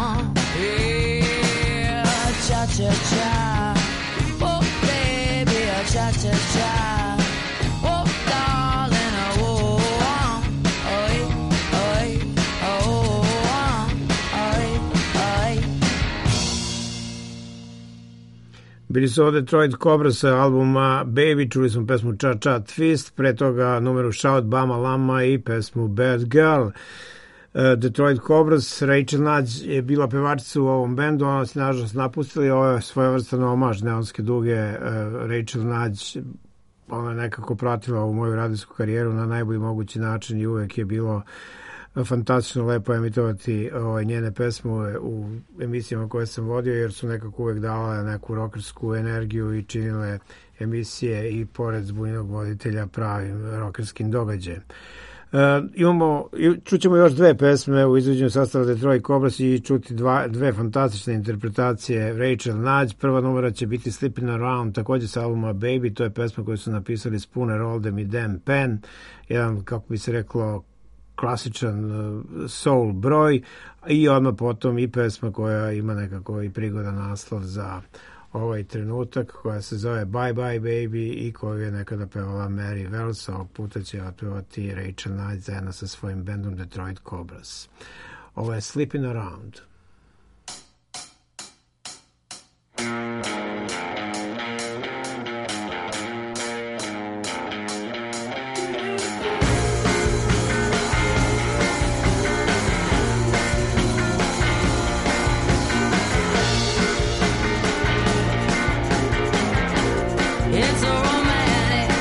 S12: Yeah, cha-cha-cha. Oh, baby, cha-cha-cha. Oh, darling, oh, oh, oh, oh, oh, oh, oh.
S3: Bili su ovo Detroit Cobra sa albuma Baby, čuli smo pesmu Cha Cha Twist, pre toga numeru Shout Bama-Lama i pesmu Bad Girl. Detroit Cobras, Rachel Nudge je bila pevačica u ovom bendu, ona se nažalost napustila, ovo je svojevrstan omaž neonske duge. Rachel Nudge, ona je nekako pratila u moju radijsku karijeru na najbolji mogući način i uvek je bilo fantastično lepo emitovati ovaj, njene pesme u emisijama koje sam vodio, jer su nekako uvek dala neku rokersku energiju i činile emisije i pored zbunjenog voditelja pravim rokerskim događajem. Uh, imamo, čućemo još dve pesme u izvođenju sastava Detroit Cobras i čuti dva, dve fantastične interpretacije Rachel Nudge. Prva numera će biti Sleeping Around, takođe sa albuma Baby, to je pesma koju su napisali Spooner, Oldham i Dan Penn, jedan, kako bi se reklo, klasičan uh, soul broj, i odmah potom i pesma koja ima nekako i prigodan naslov za ovaj trenutak, koja se zove Bye Bye Baby i koju je nekada pevala Mary Wells, a ovog puta će otpevati Rachel Nudge zajedno sa svojim bendom Detroit Cobras. Ovo je Sleeping Around.
S12: It's a romantic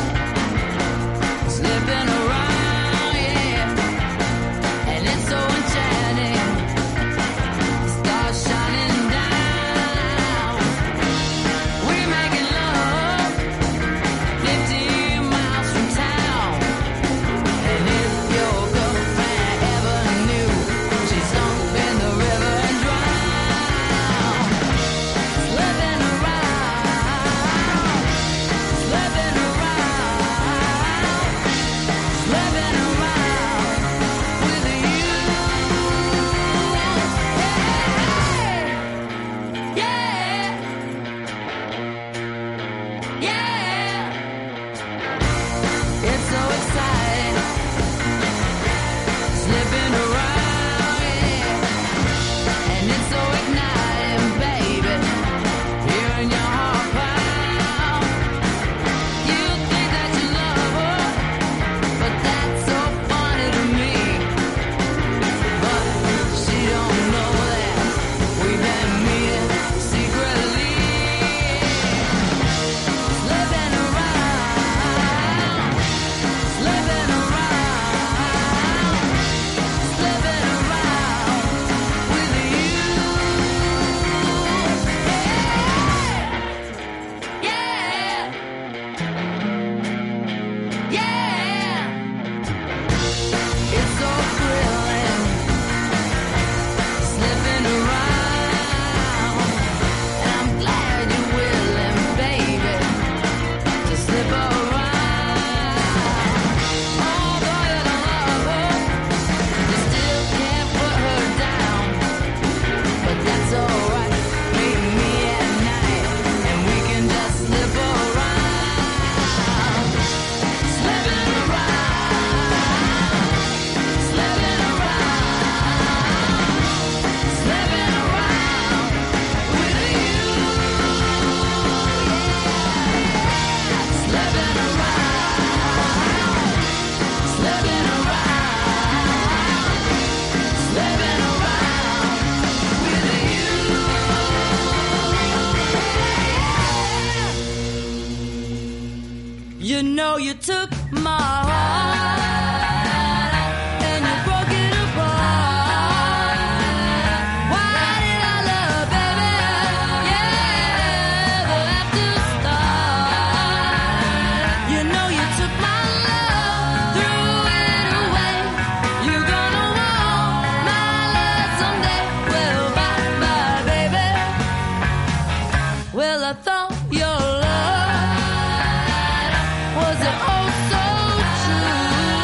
S12: slipping around, yeah, and it's so enchanting. Stars shining down. We're making love fifty miles from town, and if your girlfriend ever knew, she's sunk in the river and drowned. Slipping around. Slipping around, slipping around with you. Yeah, yeah, yeah. It's so exciting, slipping around, yeah, and it's so igniting, baby. Hearing your heart pound. You think that you love her, but that's so funny to me. But she don't know that we've been meeting secretly. Slipping around, slipping around, slipping around with you. Yeah, yeah, yeah. It's so thrilling, slipping around, and I'm glad you're willing, baby, to slip around. Although you don't love her, you still can't put her down, but that's alright. Meet me at night, and we can just slip around, slipping around, slipping around, slipping around with you. Slipping around, slipping around, slipping around with you. You know you took my heart and you broke it apart. Why did I love, baby? Yeah, we'll have to start. You know you took my love, threw it away. You're gonna want my love someday. Well, bye bye, baby. Well, I thought your love was it oh so true.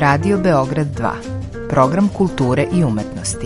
S10: Radio Beograd dva, program kulture i umetnosti.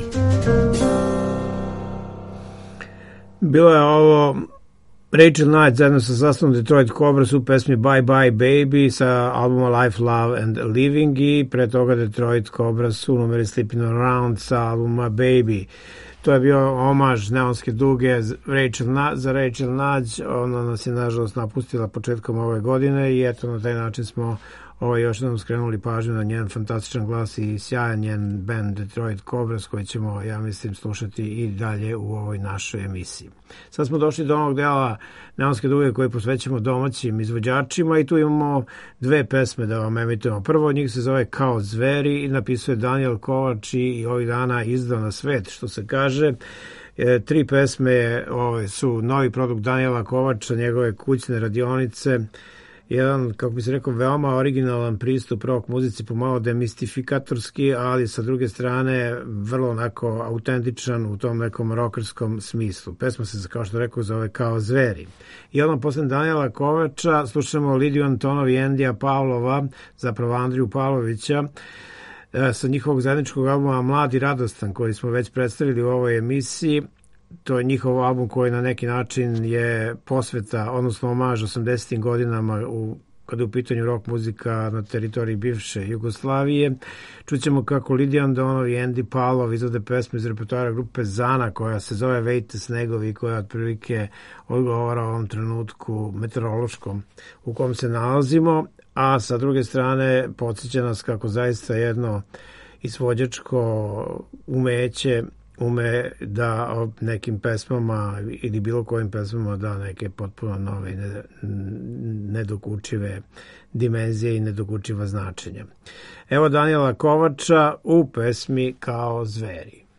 S3: Bilo je ovo Rachel Knight zajedno sa sastavom Detroit Cobras u pesmi Bye Bye Baby sa albuma Life, Love and Living i pre toga Detroit Cobras u numeri Sleeping Around sa albuma Baby. To je bio omaž Neonske duge Rachel Na, za Rachel Nađ. Ona nas je nažalost napustila početkom ove godine i eto na taj način smo ovo još jednom skrenuli pažnju na njen fantastičan glas i sjajan njen band Detroit Cobras koji ćemo, ja mislim, slušati i dalje u ovoj našoj emisiji. Sad smo došli do onog dela Neonske duge koji posvećamo domaćim izvođačima i tu imamo dve pesme da vam emitujemo. Prvo od njih se zove Kao zveri i napisuje Daniel Kovač i ovih dana izdao na svet, što se kaže. E, tri pesme ove, su novi produkt Daniela Kovača, njegove kućne radionice. Jedan, kako bi se rekao, veoma originalan pristup rock muzici, pomalo demistifikatorski, ali sa druge strane vrlo onako autentičan u tom nekom rockerskom smislu. Pesma se, kao što rekao, zove Kao zveri. I odmah posle Daniela Kovača slušamo Lidiju Antonov i Endija Pavlova, zapravo Andriju Pavlovića, sa njihovog zajedničkog albuma Mladi radostan, koji smo već predstavili u ovoj emisiji. To je njihov album koji na neki način je posveta, odnosno omaž osamdesetim godinama u, kada je u pitanju rock muzika na teritoriji bivše Jugoslavije. Čućemo kako Lidija Andonov i Andy Pavlov izvode pesmu iz repertoara grupe Zana koja se zove Vejte snegovi, koja otprilike odgovara ovom trenutku meteorološkom u kom se nalazimo, a sa druge strane podsjeća nas kako zaista jedno izvođačko umeće ume da nekim pesmama ili bilo kojim pesmama da neke potpuno nove i nedokučive dimenzije i nedokučiva značenja. Evo Daniela Kovača u pesmi Kao zveri.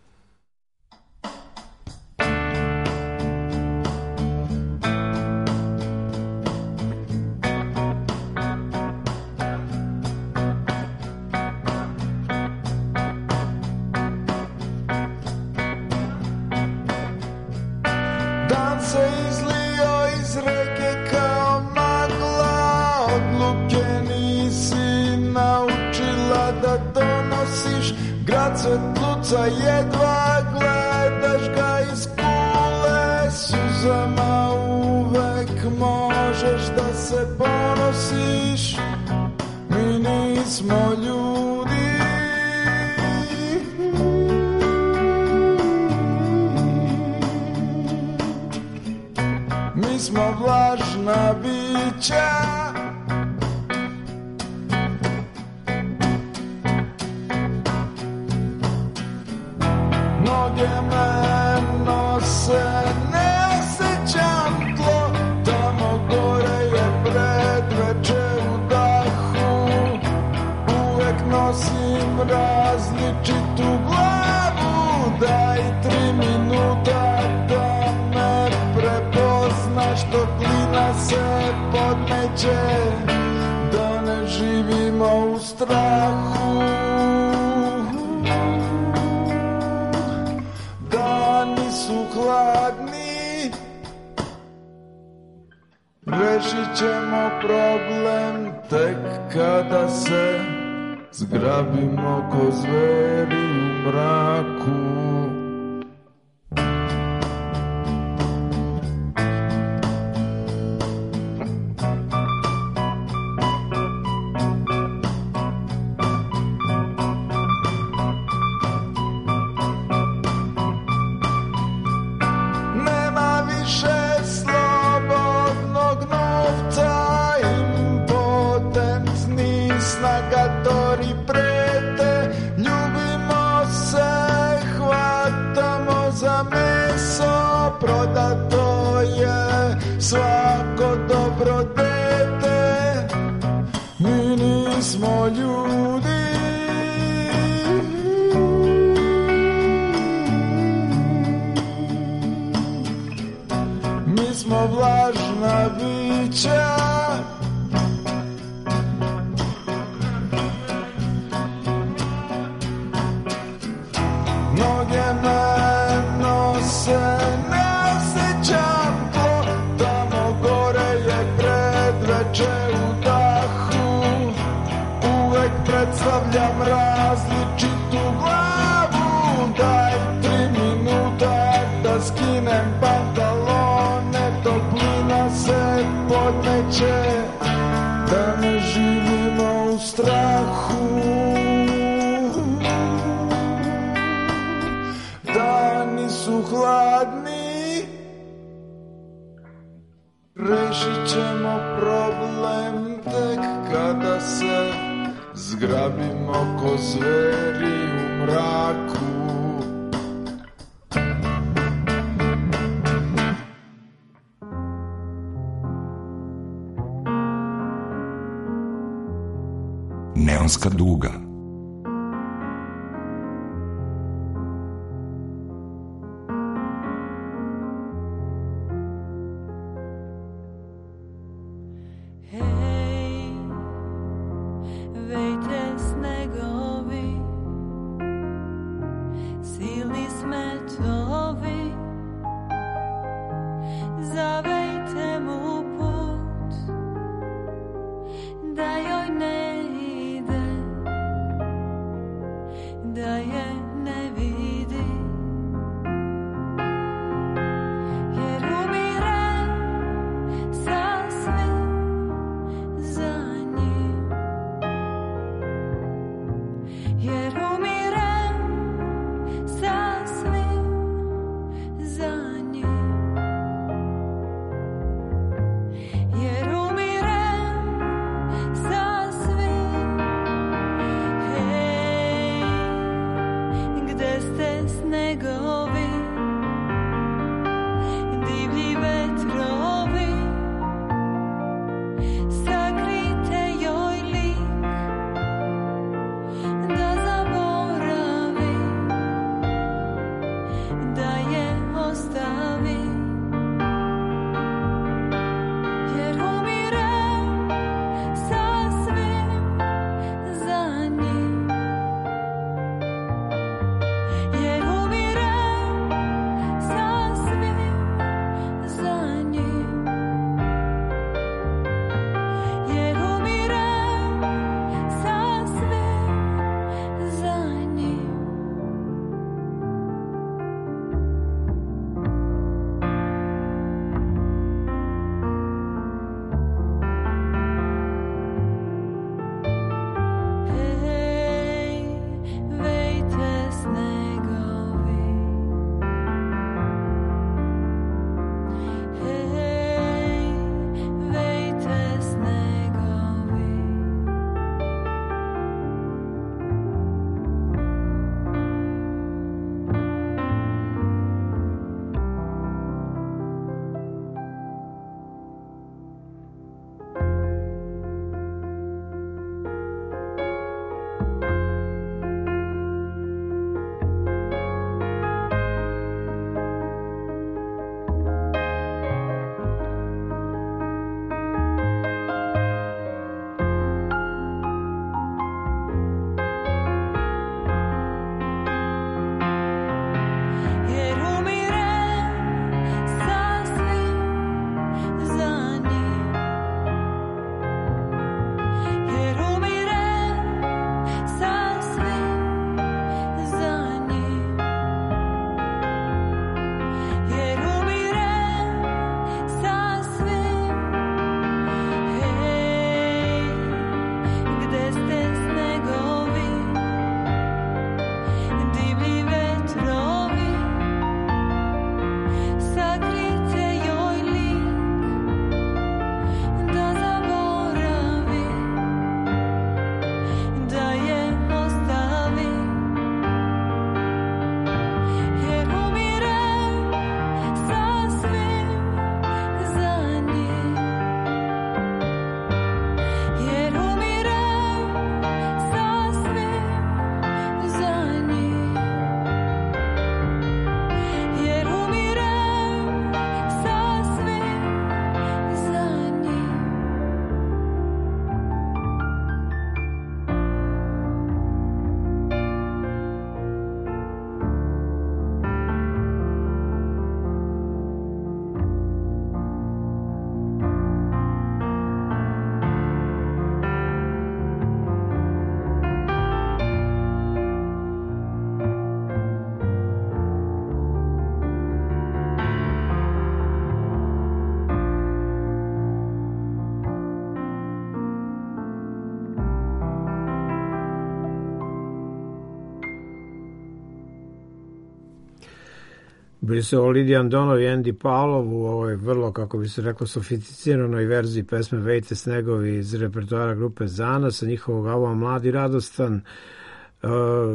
S13: Svetluca jedva gledaš ga iz kule, suzama uvek možeš da se ponosiš, mi nismo ljudi. Mi smo vlažna bića, noge me nose, ne osjećam tlo, tamo gore je predveče u dahu, uvek nosim različitu glavu, daj tri minuta da me prepoznaš, dok klina se podmeće, da ne živimo u strahu. Hladni, rešit ćemo problem tek kada se zgrabimo ko zveri u mraku. Prodato je svako dobro dete, mi nismo ljudi. Mi smo vlažna bića, noge me nose, predveče u dahu, uvek predstavljam stavljam različitu glavu. Daj tri minuta da skinem pantalone, toplina se podmeće, da ne živimo u strahu. Dani su hladni, rešit ćemo problem tek kada se zgrabimo ko zveri u mraku.
S1: Neonska duga.
S11: Da joj ne ide
S3: Bili su ovo Lidija Andonov i Andy Pavlov u ovoj vrlo, kako bi se reklo, sofisticiranoj verziji pesme Vejte snegovi iz repertoara grupe Zana sa njihovog albuma Mladi radostan. Uh,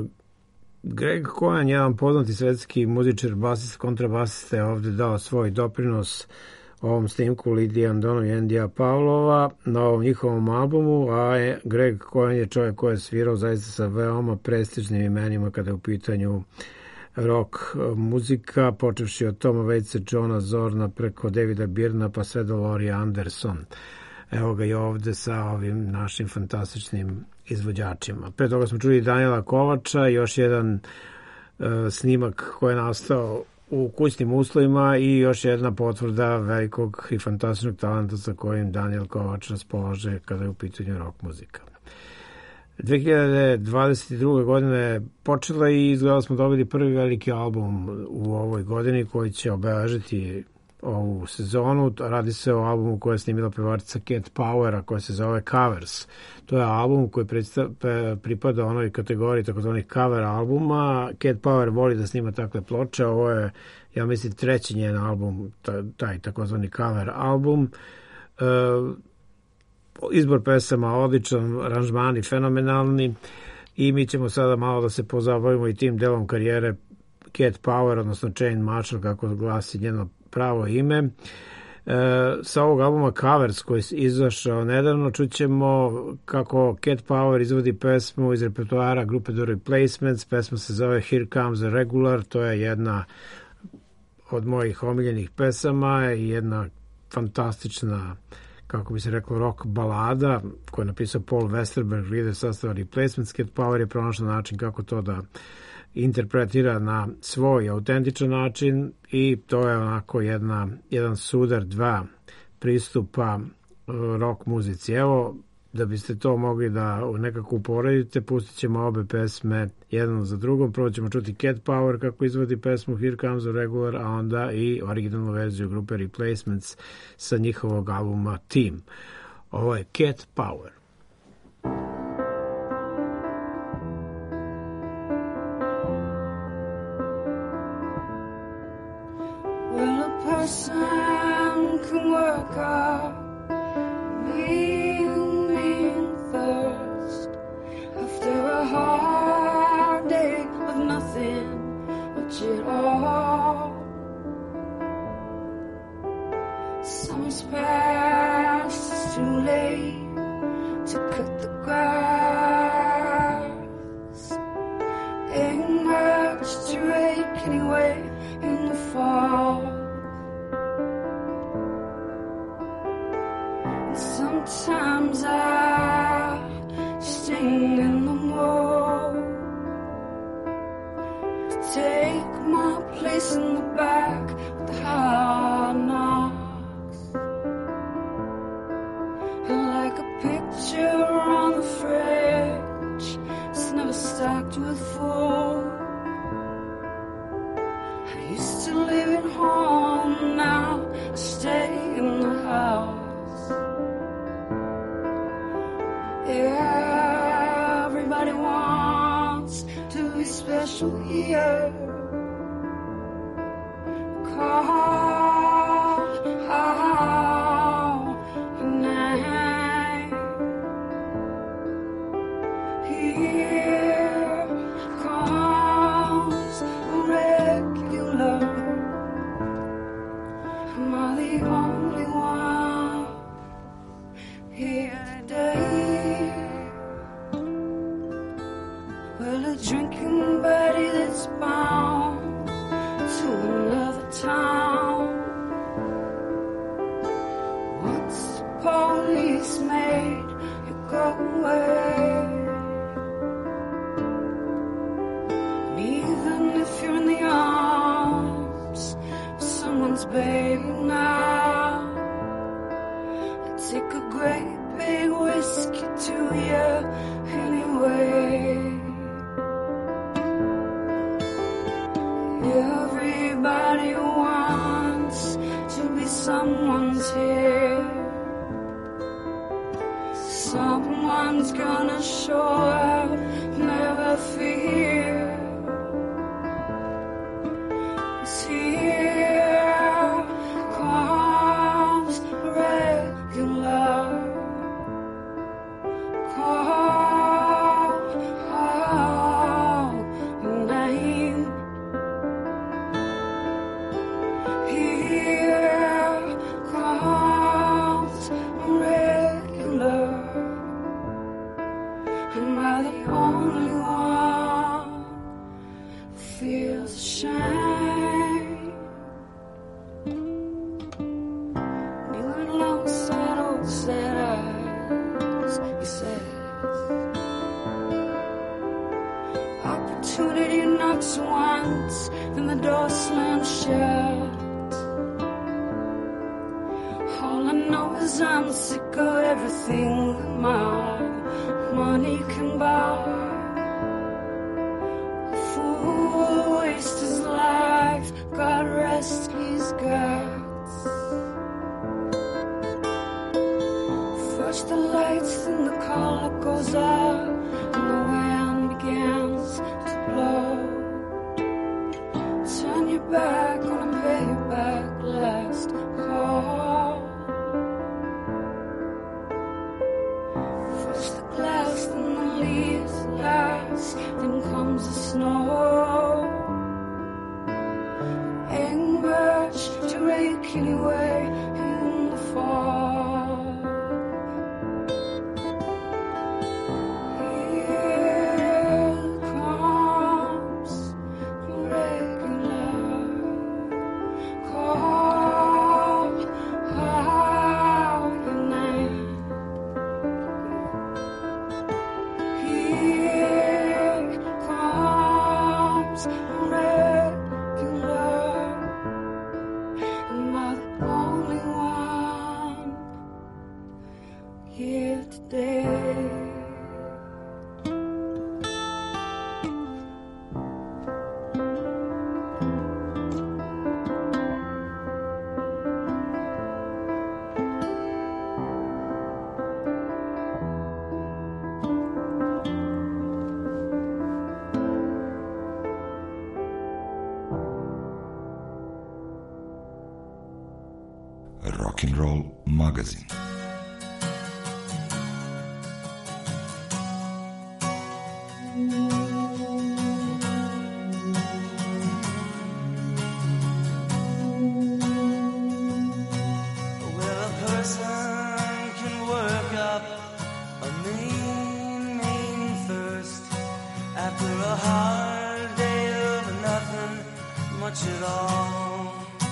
S3: Greg Cohen, jedan poznati svetski muzičar, basist, kontrabasista, je ovde dao svoj doprinos ovom snimku Lidija Andonov i Andija Pavlova na ovom njihovom albumu, a Greg Cohen je čovjek koji je svirao zaista sa veoma prestižnim imenima kada je u pitanju rock muzika, počevši od Toma Waitsa, Johna Zorna, preko Davida Byrna pa sve do Laurie Anderson. Evo ga i ovde sa ovim našim fantastičnim izvođačima. Pre toga smo čuli Danijela Kovača, još jedan uh, snimak koji je nastao u kućnim uslovima i još jedna potvrda velikog i fantastičnog talenta sa kojim Danijel Kovač raspolaže kada je u pitanju rock muzika. dve hiljade dvadeset druge. godine počela i izgleda smo dobili prvi veliki album u ovoj godini koji će obeležiti ovu sezonu. Radi se o albumu koji je snimila pevačica Cat Power, a koja se zove Covers. To je album koji pripada onoj kategoriji takozvanih cover albuma. Cat Power voli da snima takve ploče. Ovo je, ja mislim, treći njen album, taj takozvani cover album. E, izbor pesama odličan, aranžmani fenomenalni i mi ćemo sada malo da se pozabavimo i tim delom karijere Cat Power, odnosno Jane Marshall, kako glasi njeno pravo ime. E, sa ovog albuma Covers koji je izašao nedavno čućemo kako Cat Power izvodi pesmu iz repertoara grupe The Replacements. Pesma se zove Here Comes the Regular. To je jedna od mojih omiljenih pesama i jedna fantastična, kako bi se reklo, rock balada koju je napisao Paul Westerberg, lider sastava Replacements. Cat Power je pronašao način kako to da interpretira na svoj autentičan način i to je onako jedna, jedan sudar dva pristupa rock muzici. Evo, da biste to mogli da nekako uporedite, pustit ćemo obe pesme jedan za drugom. Prvo ćemo čuti Cat Power kako izvodi pesmu Here Comes the Regular, a onda i originalnu verziju grupe Replacements sa njihovog albuma Team. Ovo je Cat Power.
S11: Well, a person can work up real mean thirst after a hard day of nothing much at all. Summer's past, it's too late to cut the grass. Ain't much to rake anyway in the fall. And sometimes I sting in the mold to take my place in the back with the hard knocks. And like a picture on the fridge, it's never stocked with food. I used to live at home, now I stay in the house. Everybody wants to be special here. Call a name. Here comes a regular. Am I the only one here today? Well, a drinking buddy that's bound to another town. Once the police made you go away. And even if you're in the arms of someone's baby now, I'd take a great big whiskey to you anyway. Everybody wants to be someone's here. Someone's gonna show up, never fear. 'Cause here knocks once, then the door slams shut. All I know is I'm sick of everything that my money can buy. A fool wastes his life, God rest his guts. First the lights, then the collar goes out, and the wind begins to blow. Turn your back on a payback last call. First the glass, then the leaves last, then comes the snow. Ain't much to rake anyway in the fall. Here comes the regular call out your name. Here comes the regular. Am I the only one here today?
S1: Rock'n'Roll magazin.
S6: Well, a person can work up a mean, mean thirst after a hard day of nothing much at all.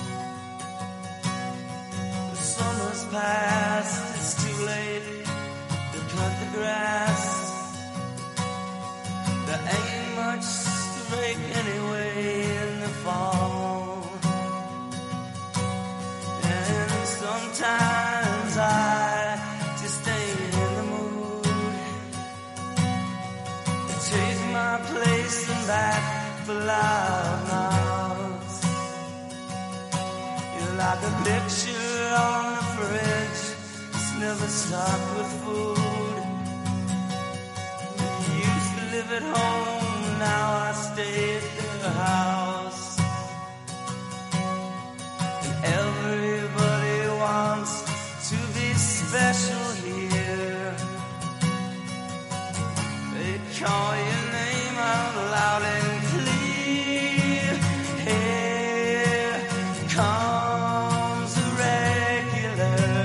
S6: The summer's past, it's too late to cut the grass. There ain't much to rake anyway in the fall. And sometimes I just ain't in the mood to take my place and back for loud mouths. You're like a picture on the fridge, it's never stocked with food. You used to live at home, now I stay at the house. And everybody wants to be special here. They call your name out loud and clear. Here comes a regular.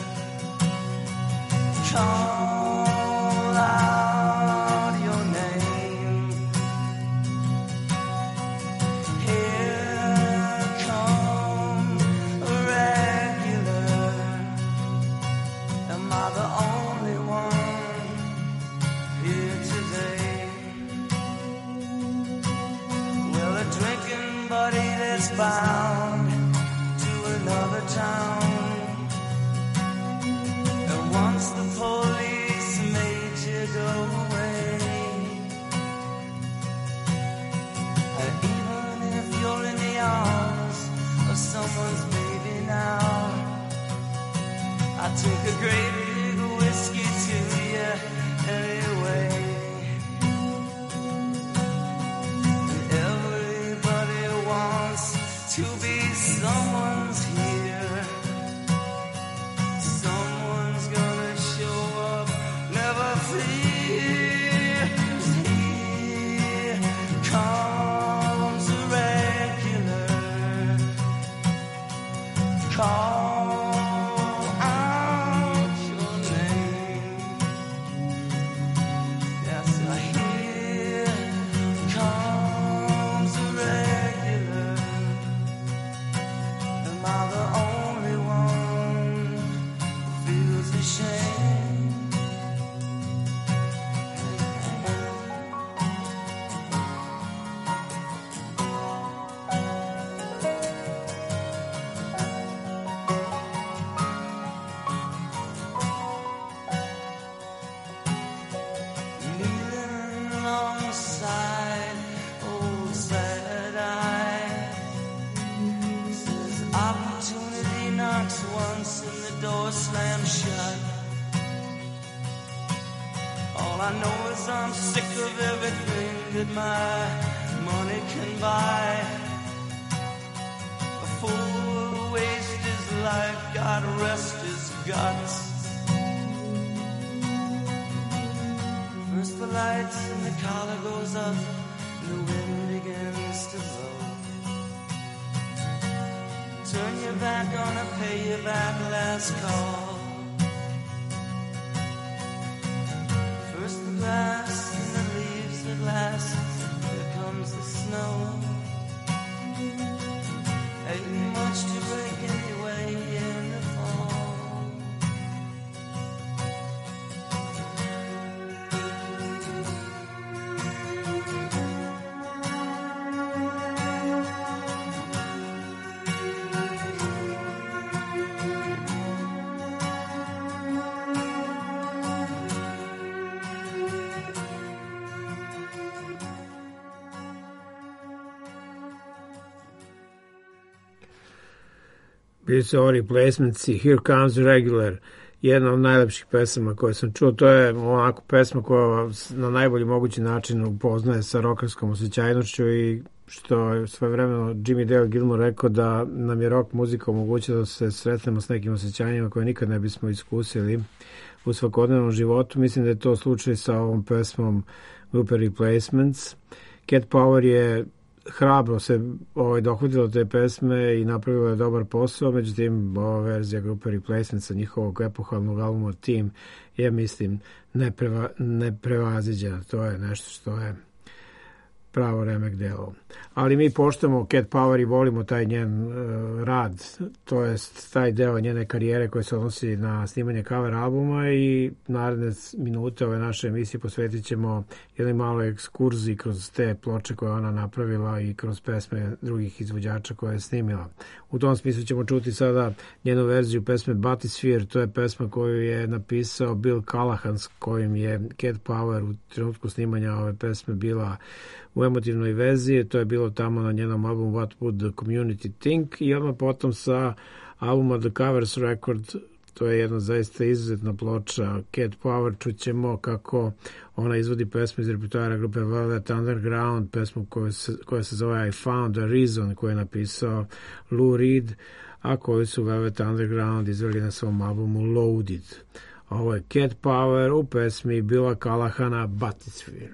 S6: Call out your name. Here comes a regular. Am I the only one here today? Well, a drinking buddy that's bound to another town. And once the police made you go away, and even if you're in the arms of someone's baby now, I took a great big whiskey to you anyway. And everybody wants to be someone's here. Someone's gonna show up, never fear. Here comes a regular. Call out your name. Yes, I hear comes a regular. Am I the only one who feels ashamed? slammed shut. All I know is I'm sick of everything that my money can buy. A fool will waste his life, God rest his guts. First the lights and the collar goes up, and the wind begins to blow. Turn your back on a pay your back last call. First the glass and the leaves at last, here comes the snow. Ain't much to break anyway in the fall.
S3: Bili su ovo Replacements i Here Comes the Regular, jedna od najlepših pesama koje sam čuo. To je onako pesma koja na najbolji mogući način upoznaje sa rokerskom osjećajnošću i što je svojevremeno Jimmy Dale Gilmore rekao da nam je rock muzika omogućila da se sretnemo s nekim osjećanjima koje nikad ne bismo iskusili u svakodnevnom životu. Mislim da je to slučaj sa ovom pesmom grupe Replacements. Cat Power je hrabro se ovaj, dohvatilo te pesme i napravilo je dobar posao, međutim ova verzija grupe Replacements sa njihovog epohalnog albuma Team je, mislim, nepreva, neprevaziđena. To je nešto što je pravo remek delo. Ali mi poštujemo Cat Power i volimo taj njen uh, rad, to jest taj deo njene karijere koji se odnosi na snimanje cover albuma i naredne minute ove naše emisije posvetit ćemo jednoj maloj ekskurziji kroz te ploče koje ona napravila i kroz pesme drugih izvođača koje je snimila. U tom smislu ćemo čuti sada njenu verziju pesme Batysphere, to je pesma koju je napisao Bill Callahan, s kojim je Cat Power u trenutku snimanja ove pesme bila u emotivnoj vezi. To je bilo tamo na njenom albumu What Would the Community Think i odmah potom sa albuma The Covers Record. To je jedna zaista izuzetna ploča Cat Power. Čućemo kako ona izvodi pesmu iz repertoara grupe Velvet Underground, pesmu koja se, koja se zove I Found a Reason, koju je napisao Lou Reed, a koju su Velvet Underground izveli na svom albumu Loaded. Ovo je Cat Power u pesmi Billa Callahana Batysphere.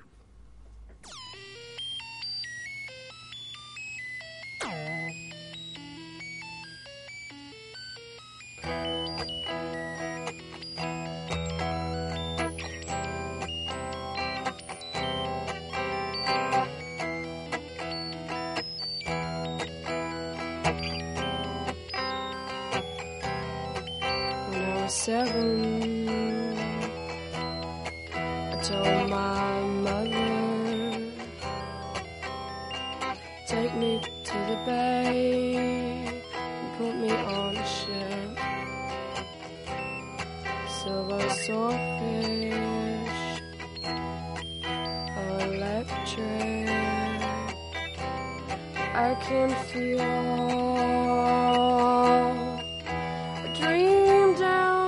S11: Seven, I told my mother, take me to the bay and put me on a ship. Silver swordfish, electric, I can feel a dream down.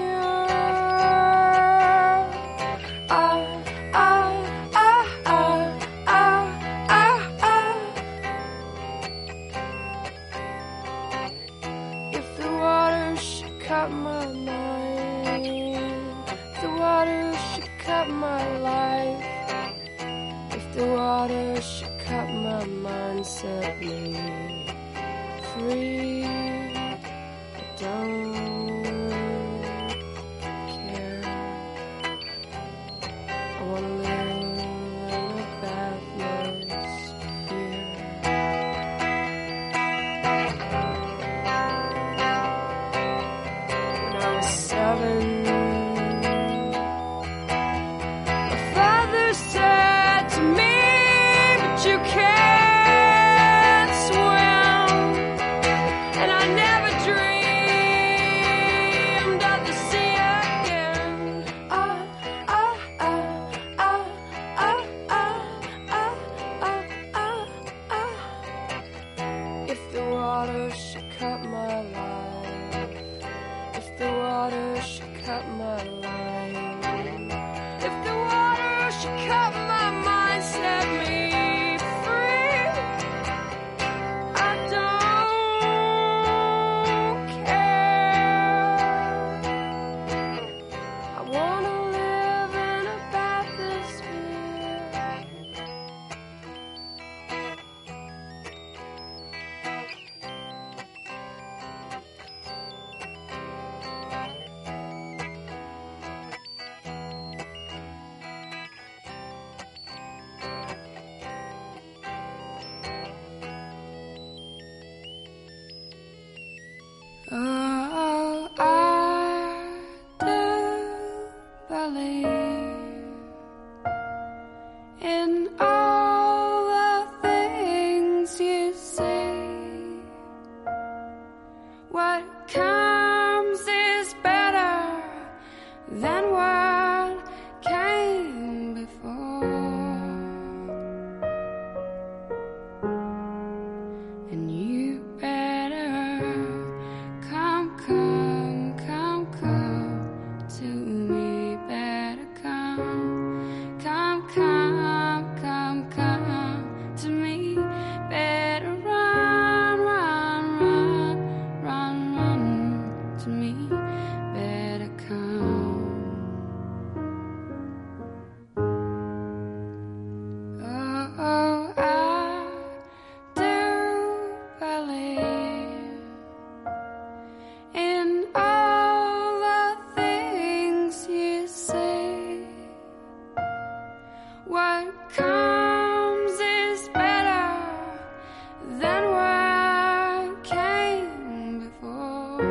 S11: Set me free. I don't care. I wanna live in a bathless fear. When I was seven, my father said to me, "But you can't." Dream to me, better come, come, come, come, come to me, better run, run, run, run, run to me, better come. Oh, oh, I do believe in all the things you say. What comes is better than what came before.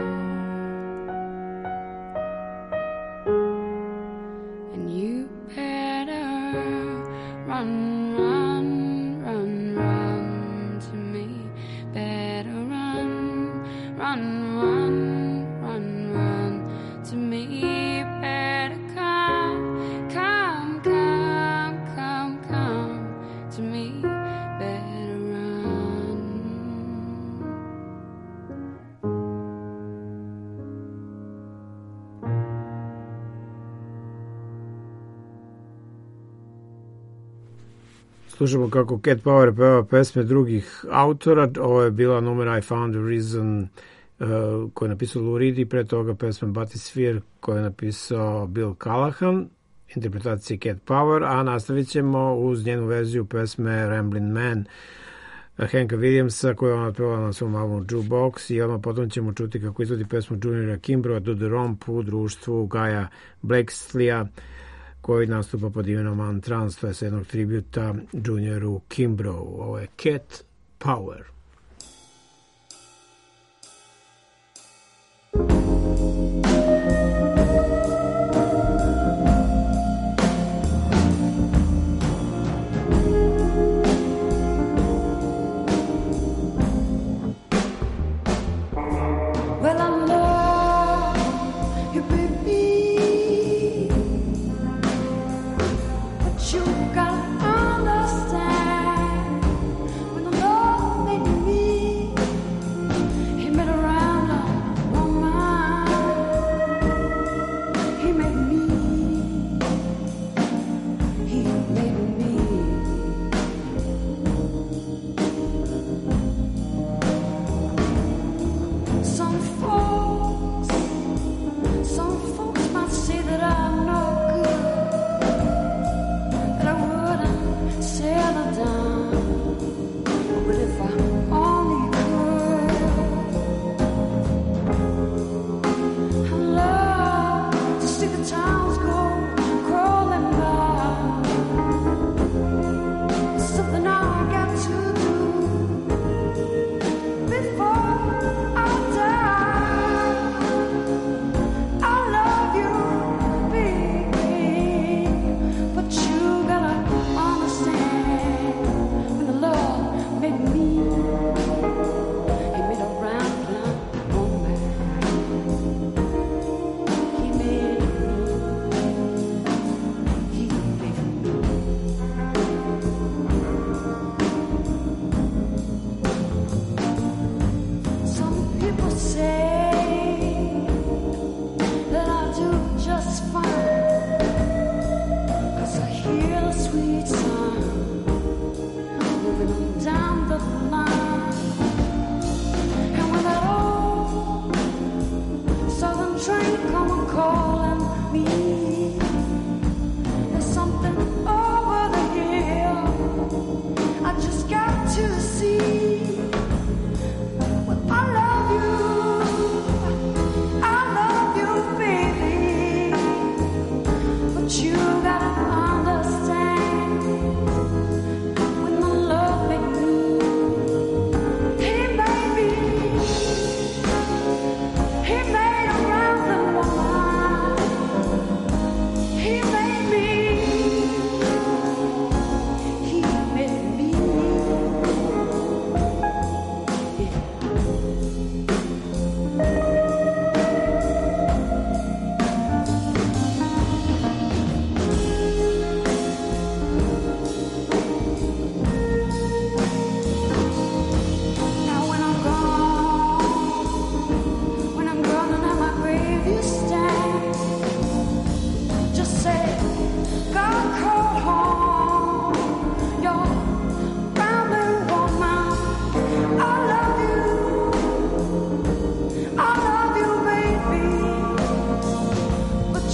S11: And you better run, run, run, run to me. Better run, run, run, run, run to me. Better come, come, come, come, come to me. Better run.
S3: Slušamo kako Cat Power peva pesme drugih autora. Ovo je bila numera I Found a Reason uh, koju je napisao Lou Reed i pre toga pesma Bathysphere koju je napisao Bill Callahan, interpretacije Cat Power, a nastavit ćemo uz njenu verziju pesme Ramblin' Man Hanka Williamsa koju je ona otpevala na svom albumu Jukebox i odmah potom ćemo čuti kako izvodi pesmu Juniora Kimbrougha Do the Romp u društvu Gaja Blakesley-a koji nastupa pod imenom Antrans, to je sa jednog tributa Junioru Kimbroughu. Ovo je Cat Power.
S11: Well, I love you, baby, but you gotta understand when I love me.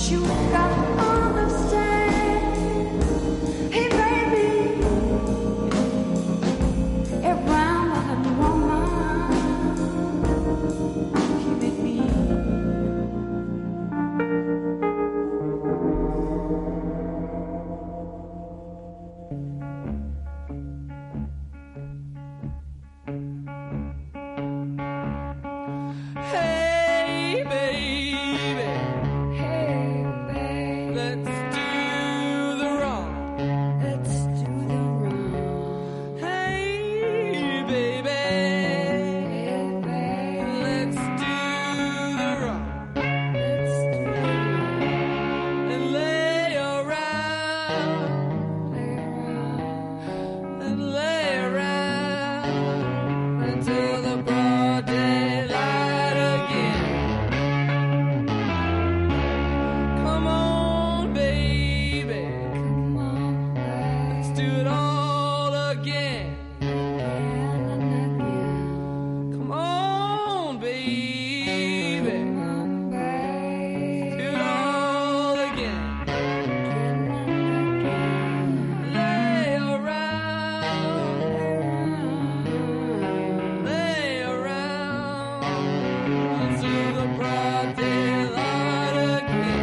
S11: you got to understand. Hey, baby, a brown woman, give it me.
S2: Hey, baby.
S11: Hey, baby,
S2: Let's do the wrong.
S11: let's do the wrong.
S2: Hey, baby.
S11: Hey, baby,
S2: Let's do the wrong.
S11: let's do the wrong.
S2: And lay around.
S11: Lay around.
S2: And lay around until the broad daylight again. Come on, baby.
S11: Come on,
S2: Let's
S11: baby,
S2: do it all again.
S11: again and again.
S2: Come on, baby.
S11: Come on, baby,
S2: Do it all again.
S11: again and again.
S2: Lay around. Lay around until the broad daylight again.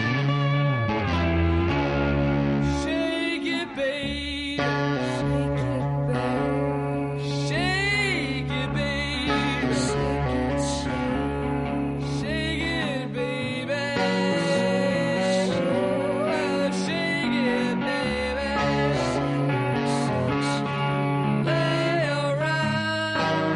S2: Shake it, baby.
S11: Shake it, baby.
S2: Shake it, baby.
S11: Shake it, shake
S2: Shake it, baby. Shake it, baby. Lay around.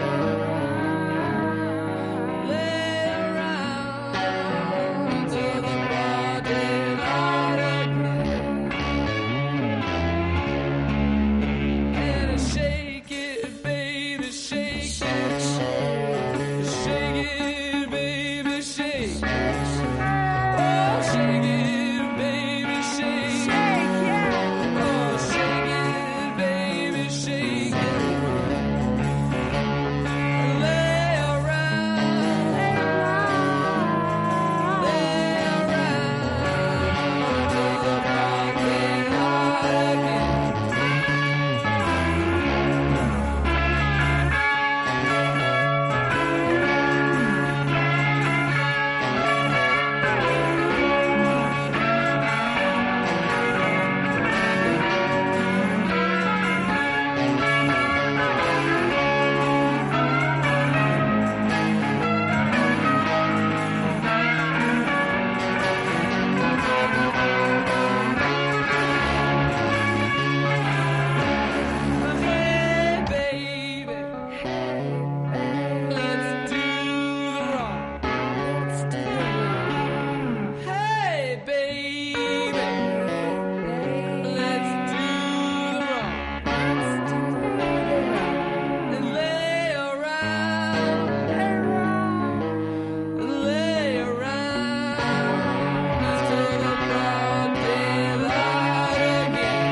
S2: Lay around until the broad daylight again. And shake it, baby, shake it. Shake it, baby, shake. Oh, shake it, baby, shake. Oh, shake it, baby, shake. Lay around, lay around till the broad daylight again. Hey, baby, let's do the wrong. Hey, baby, let's do the wrong. And lay around, lay around until the broad daylight again.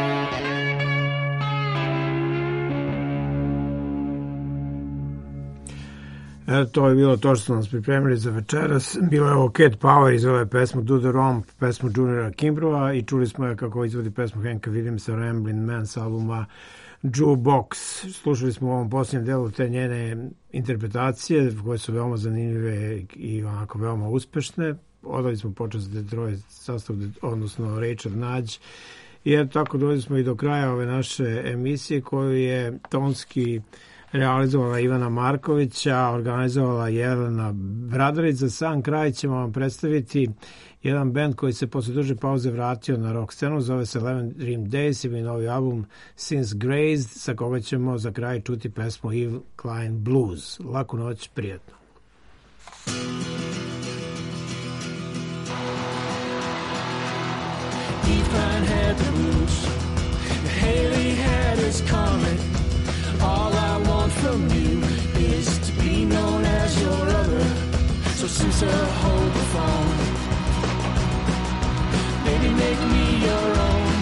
S3: Eto, to je bilo to što smo nas pripremili za večeras. Bilo je ovo Cat Power iz ove pesmu Do the Romp, pesmu Juniora Kimbrova i čuli smo je kako izvodi pesmu Hanka Williamsa Ramblin' Man s albuma Jukebox. Slušali smo u ovom posljednjem delu te njene interpretacije koje su veoma zanimljive i onako veoma uspešne. Odali smo počet za Detroit sastav, odnosno Rachel Nudge. I eto tako dođeli smo i do kraja ove naše emisije koju je tonski realizovala Ivana Markovića, organizovala Jelena Bradarić. Za sam kraj ćemo vam predstaviti jedan band koji se posle duže pauze vratio na rock scenu, zove se Eleven Dream Days, ima i novi album Since Grazed, sa koga ćemo za kraj čuti pesmu Eve Klein Blues. Laku noć, prijatno.
S2: Eve Klein had the blues, Haley had his comet. All I want from you is to be known as your other. So Sousa, hold the phone. Baby, make me your own.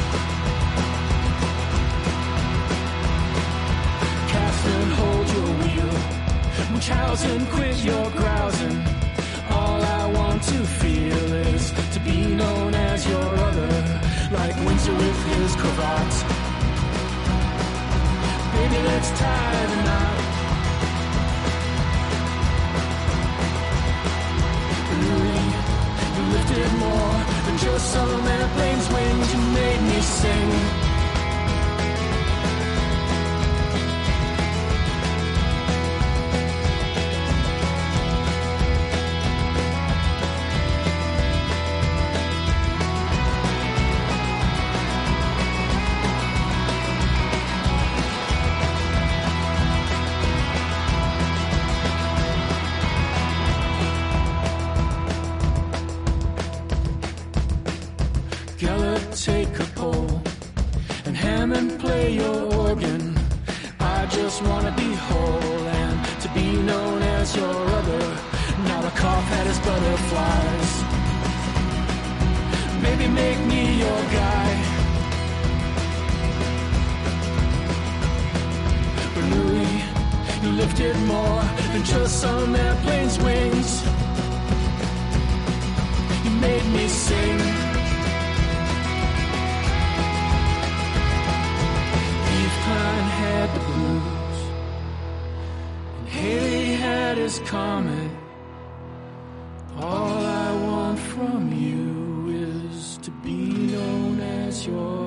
S2: Catherine, hold your wheel. Munchausen, quit your grousing. All I want
S14: want to feel is to be known as your other, like Winter with his cravat. Baby, let's tie the knot. Louis, you lifted more than just some airplane's wings. You made me sing. Take a pole and Hammond play your organ. I just wanna be whole and to be known as your other. Not a cough had his butterflies. Maybe make me your guy. But Louis, you lifted more than just some airplane's wings. You made me sing. Had the blues and Haley had his comet. All I want from you is to be known as your